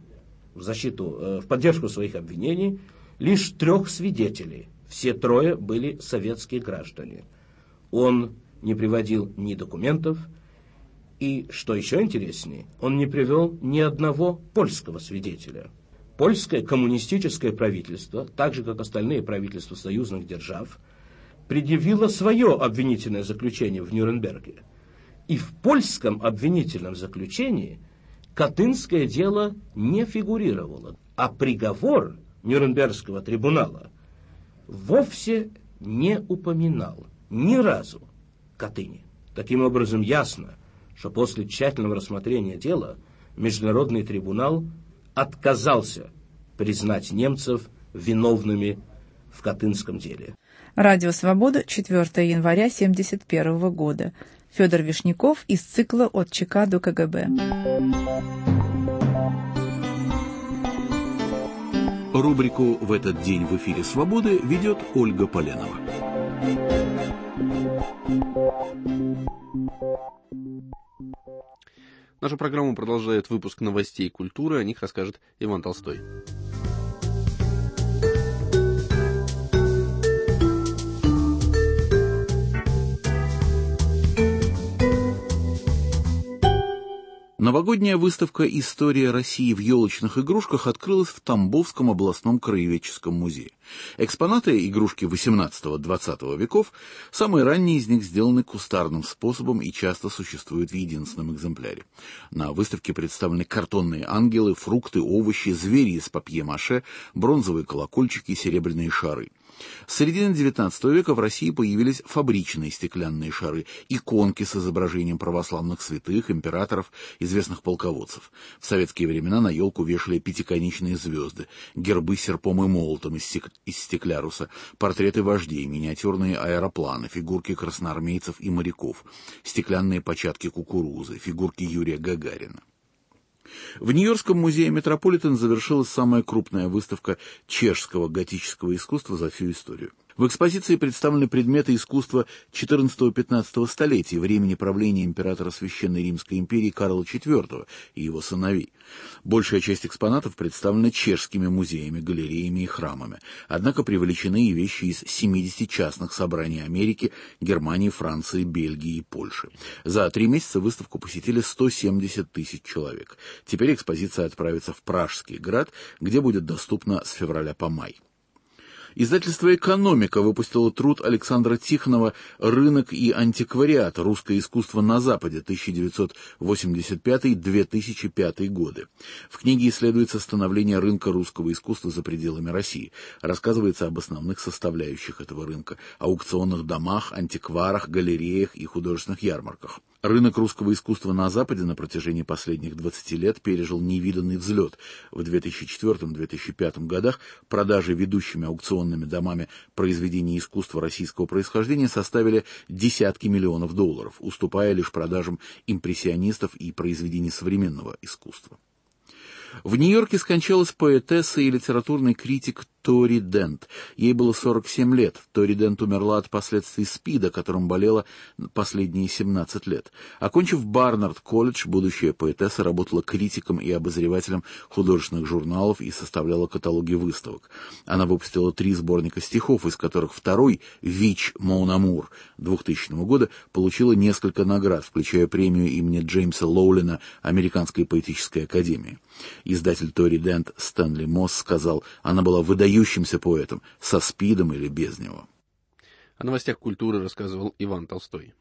в поддержку своих обвинений лишь 3 свидетелей. Все 3 были советские граждане. Он не приводил ни документов, и, что еще интереснее, он не привел ни одного польского свидетеля. Польское коммунистическое правительство, так же как остальные правительства союзных держав, предъявило свое обвинительное заключение в Нюрнберге. И в польском обвинительном заключении Катынское дело не фигурировало, а приговор Нюрнбергского трибунала вовсе не упоминал ни разу Катыни. Таким образом, ясно, что после тщательного рассмотрения дела Международный трибунал отказался признать немцев виновными в Катынском деле.
Радио «Свобода», 4 января 1971 года. Федор Вишняков из цикла «От ЧК до КГБ».
Рубрику «В этот день в эфире Свободы» ведет Ольга Поленова.
Нашу программу продолжает выпуск новостей культуры, о них расскажет Иван Толстой.
Новогодняя выставка «История России в елочных игрушках» открылась в Тамбовском областном краеведческом музее. Экспонаты игрушки XVIII-XX веков, самые ранние из них сделаны кустарным способом и часто существуют в единственном экземпляре. На выставке представлены картонные ангелы, фрукты, овощи, звери из папье-маше, бронзовые колокольчики, серебряные шары. С середины XIX века в России появились фабричные стеклянные шары, иконки с изображением православных святых, императоров, известных полководцев. В советские времена на елку вешали пятиконечные звезды, гербы серпом и молотом из стекляруса, портреты вождей, миниатюрные аэропланы, фигурки красноармейцев и моряков, стеклянные початки кукурузы, фигурки Юрия Гагарина. В Нью-Йоркском музее Метрополитен завершилась самая крупная выставка чешского готического искусства за всю историю. В экспозиции представлены предметы искусства XIV-XV столетий, времени правления императора Священной Римской империи Карла IV и его сыновей. Большая часть экспонатов представлена чешскими музеями, галереями и храмами. Однако привлечены и вещи из 70 частных собраний Америки, Германии, Франции, Бельгии и Польши. За 3 месяца выставку посетили 170 тысяч человек. Теперь экспозиция отправится в Пражский град, где будет доступна с февраля по май. Издательство «Экономика» выпустило труд Александра Тихонова «Рынок и антиквариат. Русское искусство на Западе. 1985-2005 годы». В книге исследуется становление рынка русского искусства за пределами России. Рассказывается об основных составляющих этого рынка, аукционных домах, антикварах, галереях и художественных ярмарках. Рынок русского искусства на Западе на протяжении последних 20 лет пережил невиданный взлет. В 2004-2005 годах продажи ведущими аукционными домами произведений искусства российского происхождения составили десятки миллионов долларов, уступая лишь продажам импрессионистов и произведений современного искусства. В Нью-Йорке скончалась поэтесса и литературный критик Тори Дент. Ей было 47 лет. Тори Дент умерла от последствий СПИДа, которым болела последние 17 лет. Окончив Барнард-колледж, будущая поэтесса работала критиком и обозревателем художественных журналов и составляла каталоги выставок. Она выпустила 3 сборника стихов, из которых второй, «Вич Мон Амур» 2000 года, получила несколько наград, включая премию имени Джеймса Лоулина Американской поэтической академии. Издатель Тори Дент Стэнли Мосс сказал, она была выдающимся поэтом, со СПИДом или без него.
О новостях культуры рассказывал Иван Толстой.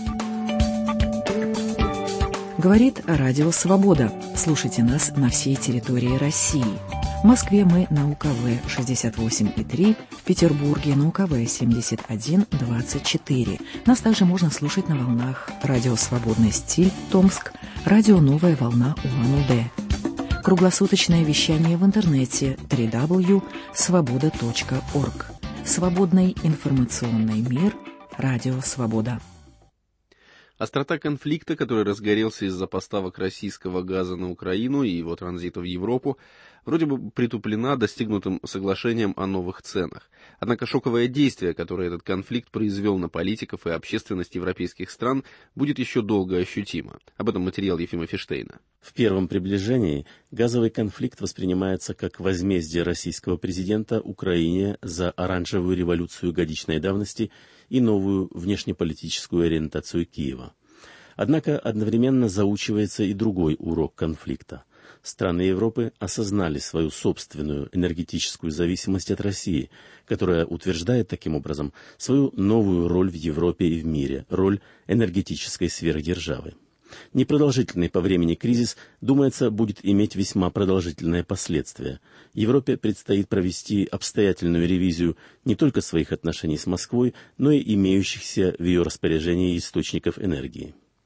Говорит Радио «Свобода». Слушайте нас на всей территории России. В Москве мы на УКВ 68,3, в Петербурге на УКВ 71,24. Нас также можно слушать на волнах Радио «Свободный стиль» Томск, Радио «Новая волна» Улан-Удэ. Круглосуточное вещание в интернете www.svoboda.org. Свободный информационный мир. Радио «Свобода».
Острота конфликта, который разгорелся из-за поставок российского газа на Украину и его транзита в Европу, вроде бы притуплена достигнутым соглашением о новых ценах. Однако шоковое действие, которое этот конфликт произвел на политиков и общественность европейских стран, будет еще долго ощутимо. Об этом материал Ефима Фиштейна.
В первом приближении газовый конфликт воспринимается как возмездие российского президента Украине за оранжевую революцию годичной давности и новую внешнеполитическую ориентацию Киева. Однако одновременно заучивается и другой урок конфликта. Страны Европы осознали свою собственную энергетическую зависимость от России, которая утверждает таким образом свою новую роль в Европе и в мире, роль энергетической сверхдержавы. Непродолжительный по времени кризис, думается, будет иметь весьма продолжительные последствия. Европе предстоит провести обстоятельную ревизию не только своих отношений с Москвой, но и имеющихся в ее распоряжении источников энергии.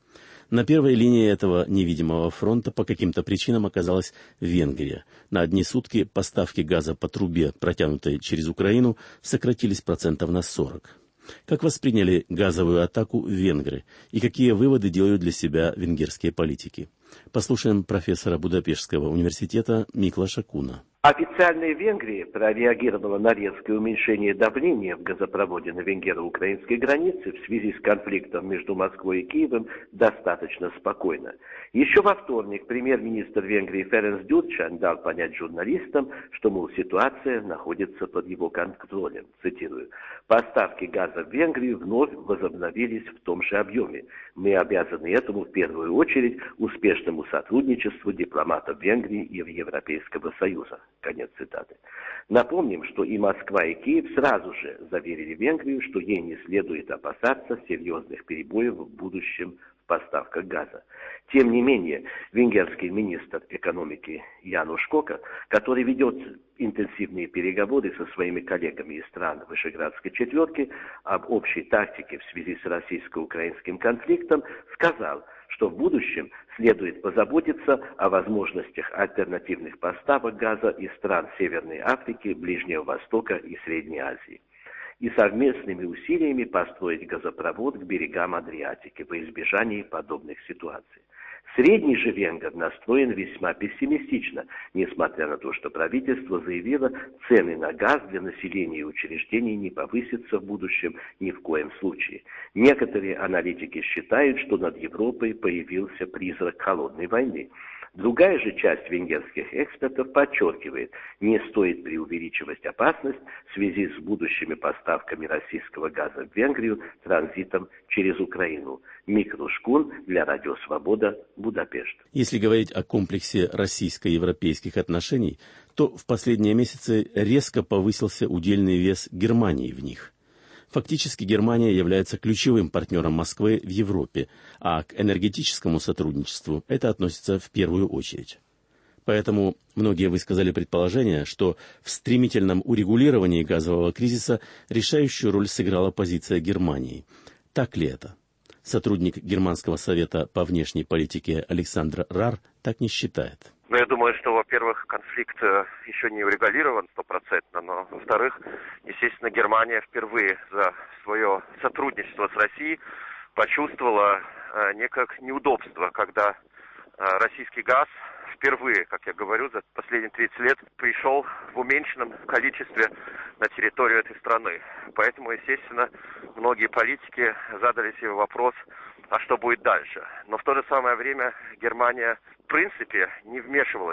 На первой линии этого невидимого фронта по каким-то причинам оказалась Венгрия. На одни сутки поставки газа по трубе, протянутой через Украину, сократились процентов на 40. Как восприняли газовую атаку венгры и какие выводы делают для себя венгерские политики? Послушаем профессора Будапештского университета Миклаша Куна.
Официальная Венгрия прореагировала на резкое уменьшение давления в газопроводе на венгеро-украинской границе в связи с конфликтом между Москвой и Киевом достаточно спокойно. Еще во вторник премьер-министр Венгрии Ференц Дюрчан дал понять журналистам, что, мол, ситуация находится под его контролем. Цитирую: «Поставки газа в Венгрию вновь возобновились в том же объеме. Мы обязаны этому в первую очередь успешному сотрудничеству дипломатов Венгрии и Европейского Союза». Конец цитаты. Напомним, что и Москва, и Киев сразу же заверили Венгрию, что ей не следует опасаться серьезных перебоев в будущем в поставках газа. Тем не менее, венгерский министр экономики Януш Кока, который ведет интенсивные переговоры со своими коллегами из стран Вышеградской четверки об общей тактике в связи с российско-украинским конфликтом, сказал, что в будущем следует позаботиться о возможностях альтернативных поставок газа из стран Северной Африки, Ближнего Востока и Средней Азии, и совместными усилиями построить газопровод к берегам Адриатики во избежание подобных ситуаций. Средний же венгер настроен весьма пессимистично, несмотря на то, что правительство заявило, цены на газ для населения и учреждений не повысятся в будущем ни в коем случае. Некоторые аналитики считают, что над Европой появился призрак холодной войны. Другая же часть венгерских экспертов подчеркивает, не стоит преувеличивать опасность в связи с будущими поставками российского газа в Венгрию транзитом через Украину. Миклаш Кун для Радио Свобода, Будапешт.
Если говорить о комплексе российско-европейских отношений, то в последние месяцы резко повысился удельный вес Германии в них. Фактически Германия является ключевым партнером Москвы в Европе, а к энергетическому сотрудничеству это относится в первую очередь. Поэтому многие высказали предположение, что в стремительном урегулировании газового кризиса решающую роль сыграла позиция Германии. Так ли это? Сотрудник Германского совета по внешней политике Александр Рар так не считает.
Я думаю, что, во-первых, конфликт еще не урегулирован стопроцентно, но, во-вторых, естественно, Германия впервые за свое сотрудничество с Россией почувствовала некое неудобство, когда российский газ впервые, как я говорю, за последние 30 лет пришел в уменьшенном количестве на территорию этой страны. Поэтому, естественно, многие политики задали себе вопрос, а что будет дальше. Но в то же самое время Германия в принципе не вмешивалась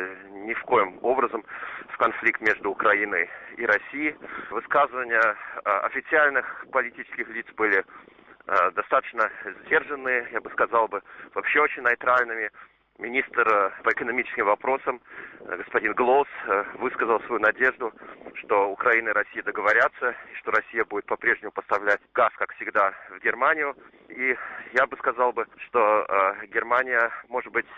ни в коем образом в конфликт между Украиной и Россией. Высказывания официальных политических лиц были достаточно сдержанные, я бы сказал бы, вообще очень нейтральными. Министр по экономическим вопросам, господин Глосс, высказал свою надежду, что Украина и Россия договорятся, и что Россия будет по-прежнему поставлять газ, как всегда, в Германию. И я бы сказал бы, что Германия, может быть,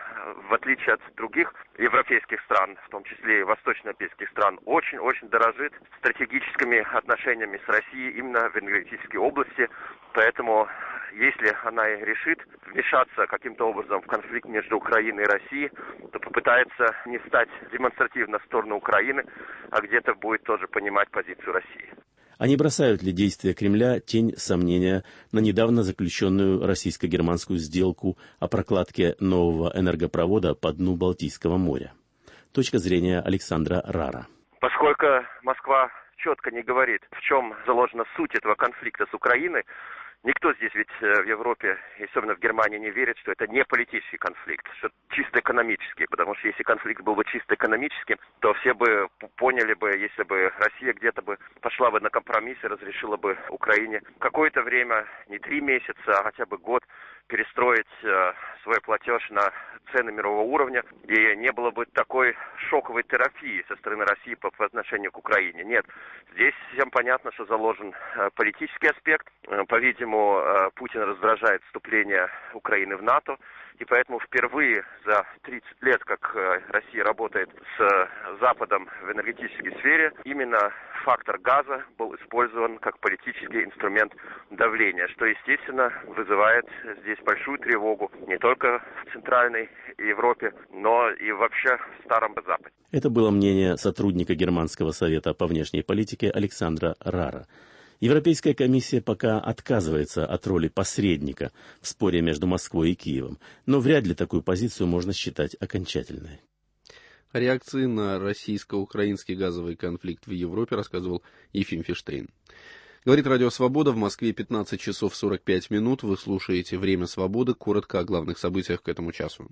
в отличие от других европейских стран, в том числе и восточноевропейских стран, очень-очень дорожит стратегическими отношениями с Россией именно в энергетической области. Поэтому, если она и решит вмешаться каким-то образом в конфликт между Украиной и Россией, то попытается не стать демонстративно в сторону Украины, а где-то будет тоже понимать позицию России.
А не бросают ли действия Кремля тень сомнения на недавно заключенную российско-германскую сделку о прокладке нового энергопровода по дну Балтийского моря? Точка зрения Александра Рара.
Поскольку Москва четко не говорит, в чем заложена суть этого конфликта с Украиной, никто здесь ведь в Европе, и особенно в Германии, не верит, что это не политический конфликт, что чисто экономический, потому что если конфликт был бы чисто экономическим, то все бы поняли бы, если бы Россия где-то бы пошла бы на компромисс и разрешила бы Украине какое-то время, не 3 месяца, а хотя бы год, перестроить свой платеж на цены мирового уровня, и не было бы такой шоковой терапии со стороны России по отношению к Украине. Нет, здесь всем понятно, что заложен политический аспект. По-видимому, Путин раздражает вступление Украины в НАТО,
И поэтому впервые за 30 лет, как Россия работает с Западом в энергетической сфере, именно фактор газа был использован как политический инструмент давления, что, естественно, вызывает здесь большую тревогу не только в Центральной Европе, но и вообще в Старом Западе.
Это было мнение сотрудника Германского совета по внешней политике Александра Рара. Европейская комиссия пока отказывается от роли посредника в споре между Москвой и Киевом, но вряд ли такую позицию можно считать окончательной.
О реакции на российско-украинский газовый конфликт в Европе рассказывал Ефим Фиштейн. Говорит Радио Свобода, в Москве 15 часов 45 минут. Вы слушаете «Время свободы». Коротко о главных событиях к этому часу.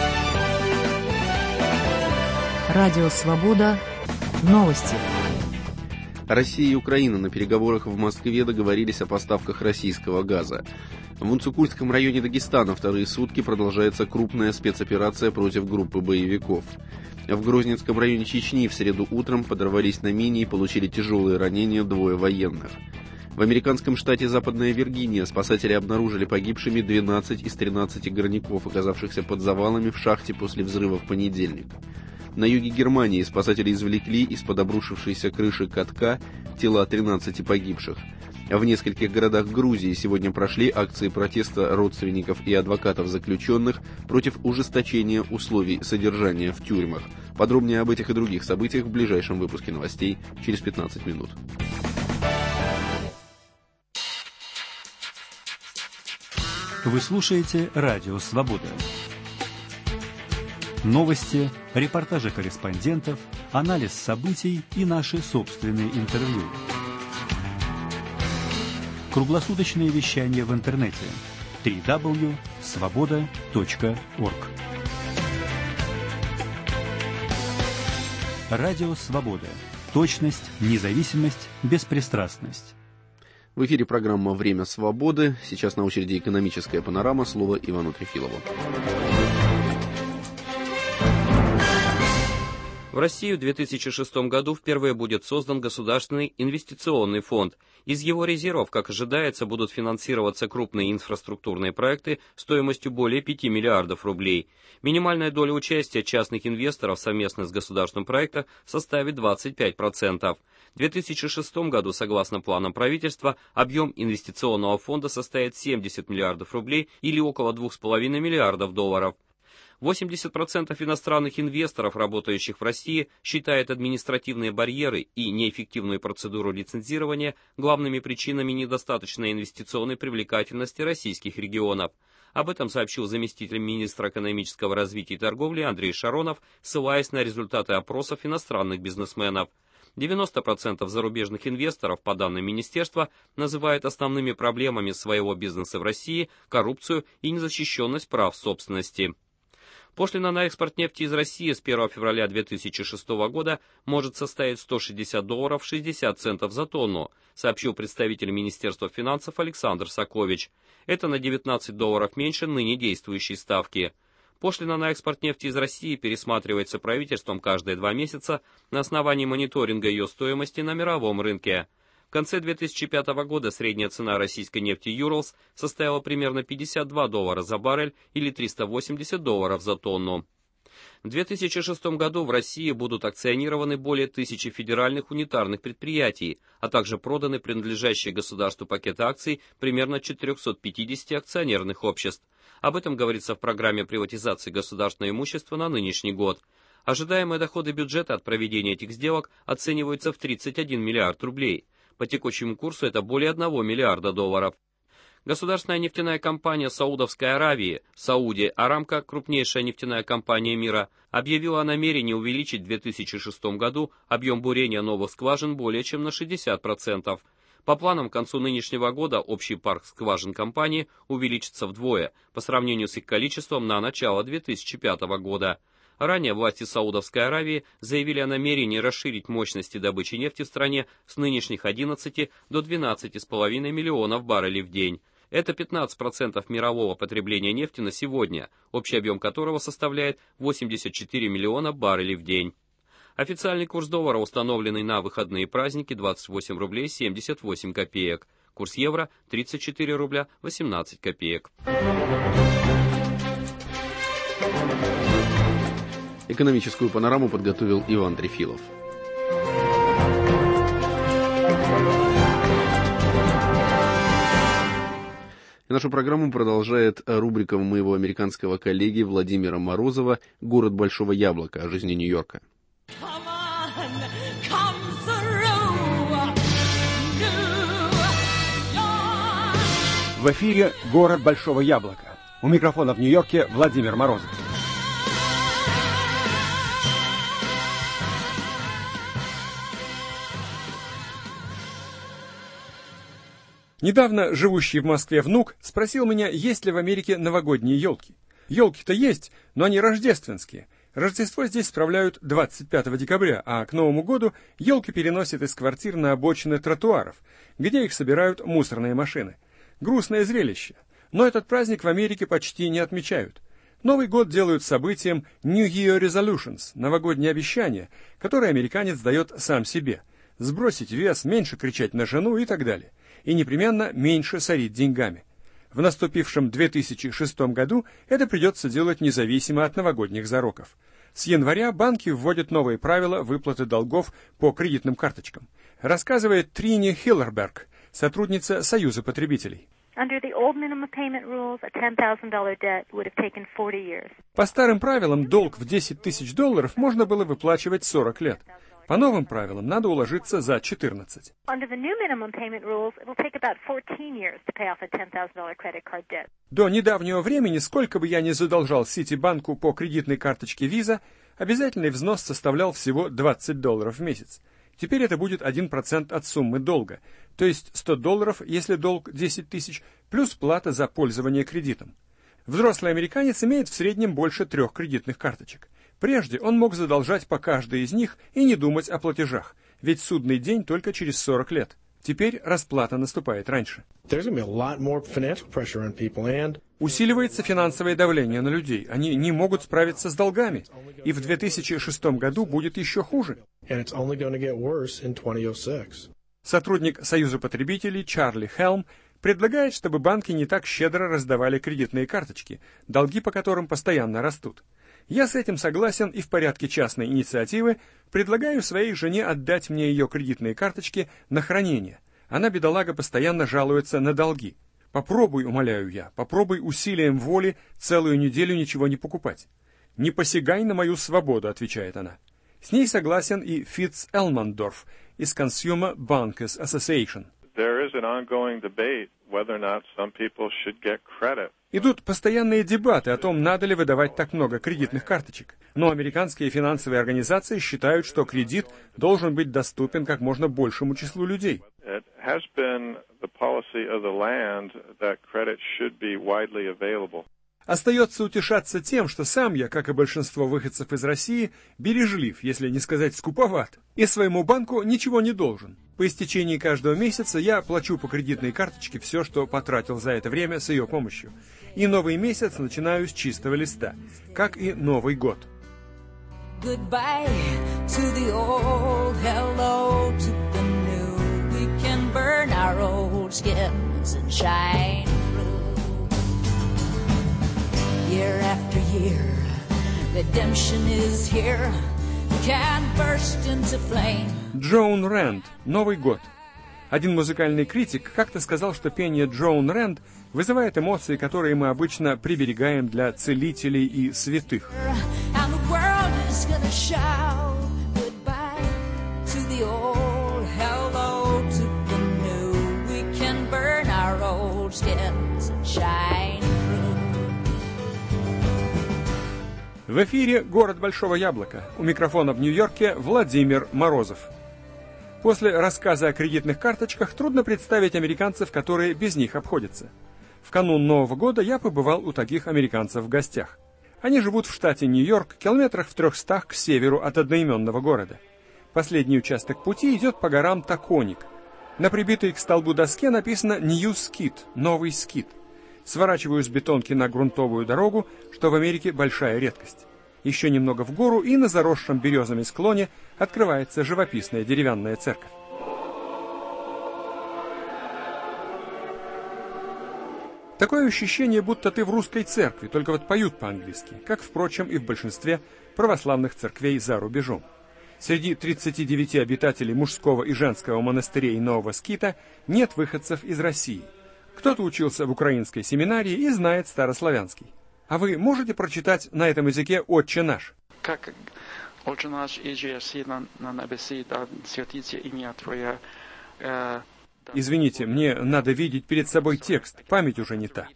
Радио Свобода. Новости.
Россия и Украина на переговорах в Москве договорились о поставках российского газа. В Мунцукульском районе Дагестана вторые сутки продолжается крупная спецоперация против группы боевиков. В Грозненском районе Чечни в среду утром подорвались на мине и получили тяжелые ранения двое военных. В американском штате Западная Виргиния спасатели обнаружили погибшими 12 из 13 горняков, оказавшихся под завалами в шахте после взрыва в понедельник. На юге Германии спасатели извлекли из-под обрушившейся крыши катка тела 13 погибших. В нескольких городах Грузии сегодня прошли акции протеста родственников и адвокатов заключенных против ужесточения условий содержания в тюрьмах. Подробнее об этих и других событиях в ближайшем выпуске новостей через 15 минут.
Вы слушаете Радио Свобода. Новости, репортажи корреспондентов, анализ событий и наши собственные интервью. Круглосуточное вещание в интернете www.svoboda.org. Радио Свобода. Точность, независимость, беспристрастность.
В эфире программа «Время свободы». Сейчас на очереди экономическая панорама. Слово Ивану Трефилову.
В России в 2006 году впервые будет создан Государственный инвестиционный фонд. Из его резервов, как ожидается, будут финансироваться крупные инфраструктурные проекты стоимостью более 5 миллиардов рублей. Минимальная доля участия частных инвесторов совместно с государством проекта составит 25%. В 2006 году, согласно планам правительства, объем инвестиционного фонда составит 70 миллиардов рублей или около 2,5 миллиардов долларов. 80% иностранных инвесторов, работающих в России, считают административные барьеры и неэффективную процедуру лицензирования главными причинами недостаточной инвестиционной привлекательности российских регионов. Об этом сообщил заместитель министра экономического развития и торговли Андрей Шаронов, ссылаясь на результаты опросов иностранных бизнесменов. 90% зарубежных инвесторов, по данным министерства, называют основными проблемами своего бизнеса в России коррупцию и незащищенность прав собственности. Пошлина на экспорт нефти из России с 1 февраля 2006 года может составить $160 60 центов за тонну, сообщил представитель Министерства финансов Александр Сакович. Это на $19 меньше ныне действующей ставки. Пошлина на экспорт нефти из России пересматривается правительством каждые 2 месяца на основании мониторинга ее стоимости на мировом рынке. В конце 2005 года средняя цена российской нефти Urals составила примерно $52 за баррель или $380 за тонну. В 2006 году в России будут акционированы более 1000 федеральных унитарных предприятий, а также проданы принадлежащие государству пакеты акций примерно 450 акционерных обществ. Об этом говорится в программе приватизации государственного имущества на нынешний год. Ожидаемые доходы бюджета от проведения этих сделок оцениваются в 31 миллиард рублей. По текущему курсу это более 1 миллиарда долларов. Государственная нефтяная компания Саудовской Аравии, Сауди Арамко, крупнейшая нефтяная компания мира, объявила о намерении увеличить в 2006 году объем бурения новых скважин более чем на 60%. По планам, к концу нынешнего года общий парк скважин компании увеличится вдвое по сравнению с их количеством на начало 2005 года. Ранее власти Саудовской Аравии заявили о намерении расширить мощности добычи нефти в стране с нынешних 11 до 12,5 миллионов баррелей в день. Это 15% мирового потребления нефти на сегодня, общий объем которого составляет 84 миллиона баррелей в день. Официальный курс доллара, установленный на выходные праздники, 28 рублей 78 копеек. Курс евро 34 рубля 18 копеек.
Экономическую панораму подготовил Иван Трефилов. И нашу программу продолжает рубрика моего американского коллеги Владимира Морозова «Город Большого Яблока» о жизни Нью-Йорка.
В эфире «Город Большого Яблока». У микрофона в Нью-Йорке Владимир Морозов. Недавно живущий в Москве внук спросил меня, есть ли в Америке новогодние елки. Елки-то есть, но они рождественские. Рождество здесь справляют 25 декабря, а к Новому году елки переносят из квартир на обочины тротуаров, где их собирают мусорные машины. Грустное зрелище. Но этот праздник в Америке почти не отмечают. Новый год делают событием New Year Resolutions, новогоднее обещание, которое американец дает сам себе. Сбросить вес, меньше кричать на жену и так далее. И непременно меньше сорить деньгами. В наступившем 2006 году это придется делать независимо от новогодних зароков. С января банки вводят новые правила выплаты долгов по кредитным карточкам. Рассказывает Трини Хиллерберг, сотрудница Союза потребителей. По старым правилам долг в $10 тысяч можно было выплачивать 40 лет. По новым правилам надо уложиться за 14. До недавнего времени, сколько бы я ни задолжал Ситибанку по кредитной карточке Visa, обязательный взнос составлял всего $20 в месяц. Теперь это будет 1% от суммы долга, то есть $100, если долг 10 тысяч, плюс плата за пользование кредитом. Взрослый американец имеет в среднем больше 3 кредитных карточек. Прежде он мог задолжать по каждой из них и не думать о платежах, ведь судный день только через 40 лет. Теперь расплата наступает раньше. Усиливается финансовое давление на людей. Они не могут справиться с долгами. И в 2006 году будет еще хуже. Сотрудник Союза потребителей Чарли Хелм предлагает, чтобы банки не так щедро раздавали кредитные карточки, долги по которым постоянно растут. Я с этим согласен и в порядке частной инициативы предлагаю своей жене отдать мне ее кредитные карточки на хранение. Она, бедолага, постоянно жалуется на долги. Попробуй, умоляю я, попробуй усилием воли целую неделю ничего не покупать. «Не посягай на мою свободу», — отвечает она. С ней согласен и Фитц Элмандорф из Consumer Bankers Association. Идут постоянные дебаты о том, надо ли выдавать так много кредитных карточек. Но американские финансовые организации считают, что кредит должен быть доступен как можно большему числу людей. Остается утешаться тем, что сам я, как и большинство выходцев из России, бережлив, если не сказать скуповат, и своему банку ничего не должен. По истечении каждого месяца я плачу по кредитной карточке все, что потратил за это время с ее помощью. И новый месяц начинаю с чистого листа, как и Новый год. Goodbye to the old, hello to the new. We can burn our old skins and shine through. Year after year, redemption is here. We can burst into flame. Джоан Рэнд. Новый год. Один музыкальный критик как-то сказал, что пение Джоан Рэнд вызывает эмоции, которые мы обычно приберегаем для целителей и святых. В эфире «Город Большого Яблока». У микрофона в Нью-Йорке Владимир Морозов. После рассказа о кредитных карточках трудно представить американцев, которые без них обходятся. В канун Нового года я побывал у таких американцев в гостях. Они живут в штате Нью-Йорк, километрах в 300 к северу от одноименного города. Последний участок пути идет по горам Таконик. На прибитой к столбу доске написано «New Skid» — «Новый скит». Сворачиваю с бетонки на грунтовую дорогу, что в Америке большая редкость. Еще немного в гору, и на заросшем березами склоне открывается живописная деревянная церковь. Такое ощущение, будто ты в русской церкви, только вот поют по-английски, как, впрочем, и в большинстве православных церквей за рубежом. Среди 39 обитателей мужского и женского монастырей Нового Скита нет выходцев из России. Кто-то учился в украинской семинарии и знает старославянский. А вы можете прочитать на этом языке «Отче наш»?
Как «Отче наш, иже еси на небеси, да святится имя Твое».
Извините, мне надо видеть перед собой текст, память уже не та.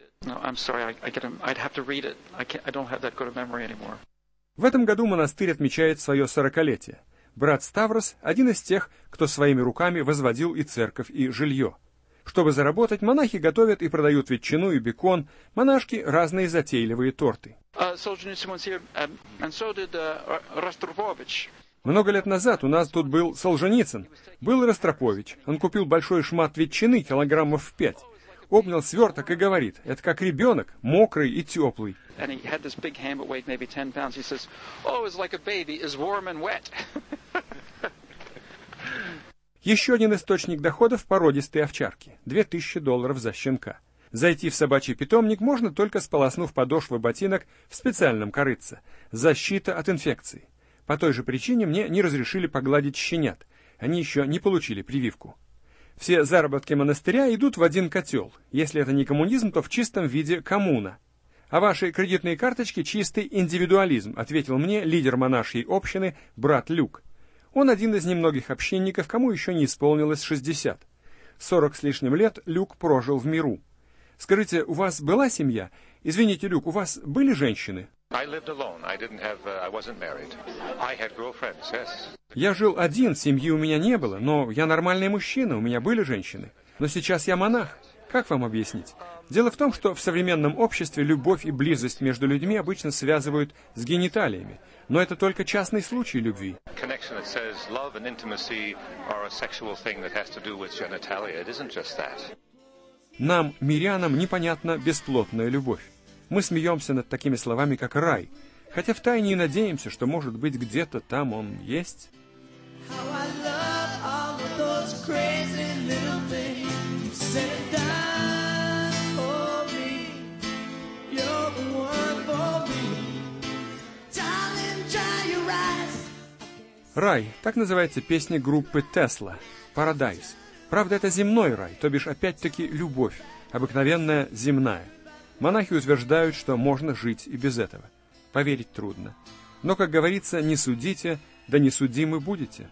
В этом году монастырь отмечает свое 40-летие. Брат Ставрос – один из тех, кто своими руками возводил и церковь, и жилье. Чтобы заработать, монахи готовят и продают ветчину и бекон, монашки – разные затейливые торты. Много лет назад у нас тут был Солженицын, был и Ростропович. Он купил большой шмат ветчины, килограммов в 5. Обнял сверток и говорит, это как ребенок, мокрый и теплый. Еще один источник доходов – породистые овчарки. $2000 за щенка. Зайти в собачий питомник можно только сполоснув подошвы ботинок в специальном корытце. Защита от инфекций. По той же причине мне не разрешили погладить щенят. Они еще не получили прививку. Все заработки монастыря идут в один котел. Если это не коммунизм, то в чистом виде коммуна. А ваши кредитные карточки – чистый индивидуализм, ответил мне лидер монашьей общины брат Люк. Он один из немногих общинников, кому еще не исполнилось 60. 40 с лишним лет Люк прожил в миру. Скажите, у вас была семья? Извините, Люк, у вас были женщины? Я жил один, семьи у меня не было, но я нормальный мужчина, у меня были женщины. Но сейчас я монах. Как вам объяснить? Дело в том, что в современном обществе любовь и близость между людьми обычно связывают с гениталиями. Но это только частный случай любви. Нам, мирянам, непонятна бесплотная любовь. Мы смеемся над такими словами, как рай, хотя втайне и надеемся, что, может быть, где-то там он есть. Рай, так называется песня группы Тесла, Paradise. Правда, это земной рай, то бишь опять-таки любовь, обыкновенная земная. Монахи утверждают, что можно жить и без этого. Поверить трудно. Но, как говорится, не судите, да не судимы будете.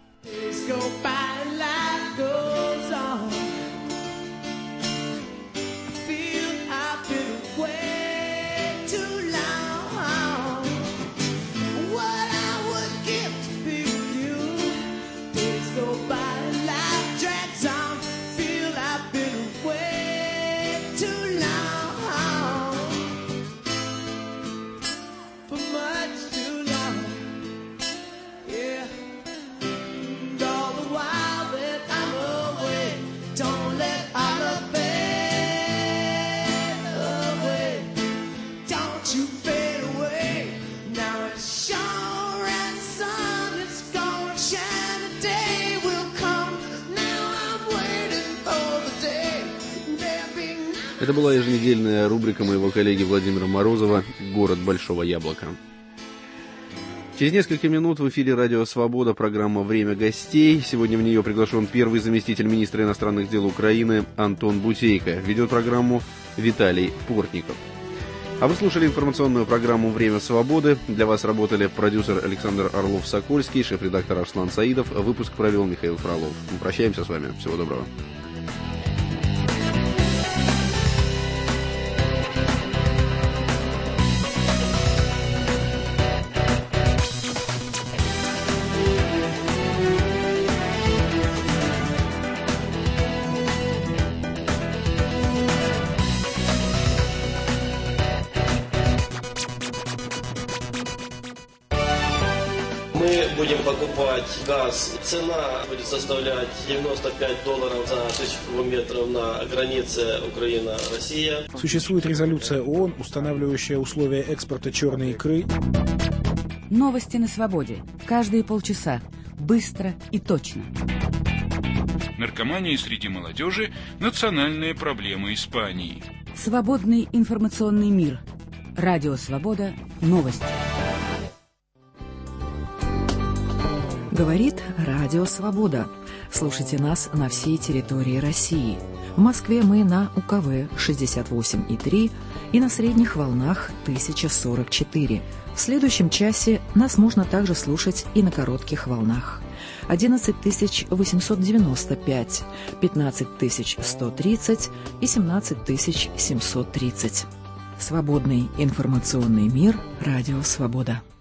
Это была еженедельная рубрика моего коллеги Владимира Морозова «Город Большого Яблока». Через несколько минут в эфире «Радио Свобода» программа «Время гостей». Сегодня в нее приглашен первый заместитель министра иностранных дел Украины Антон Бутейко. Ведет программу Виталий Портников. А вы слушали информационную программу «Время свободы». Для вас работали продюсер Александр Орлов-Сокольский, шеф-редактор Арслан Саидов. Выпуск провел Михаил Фролов. Мы прощаемся с вами. Всего доброго.
Мы будем покупать газ. Цена будет составлять $95 за 1000 кубометров на границе Украина-Россия.
Существует резолюция ООН, устанавливающая условия экспорта черной икры.
Новости на свободе. Каждые полчаса. Быстро и точно.
Наркомания среди молодежи – национальная проблема Испании.
Свободный информационный мир. Радио «Свобода». Новости. Говорит Радио «Свобода». Слушайте нас на всей территории России. В Москве мы на УКВ 68,3 и на средних волнах 1044. В следующем часе нас можно также слушать и на коротких волнах. 11895, 15130 и 17730. Свободный информационный мир. Радио «Свобода».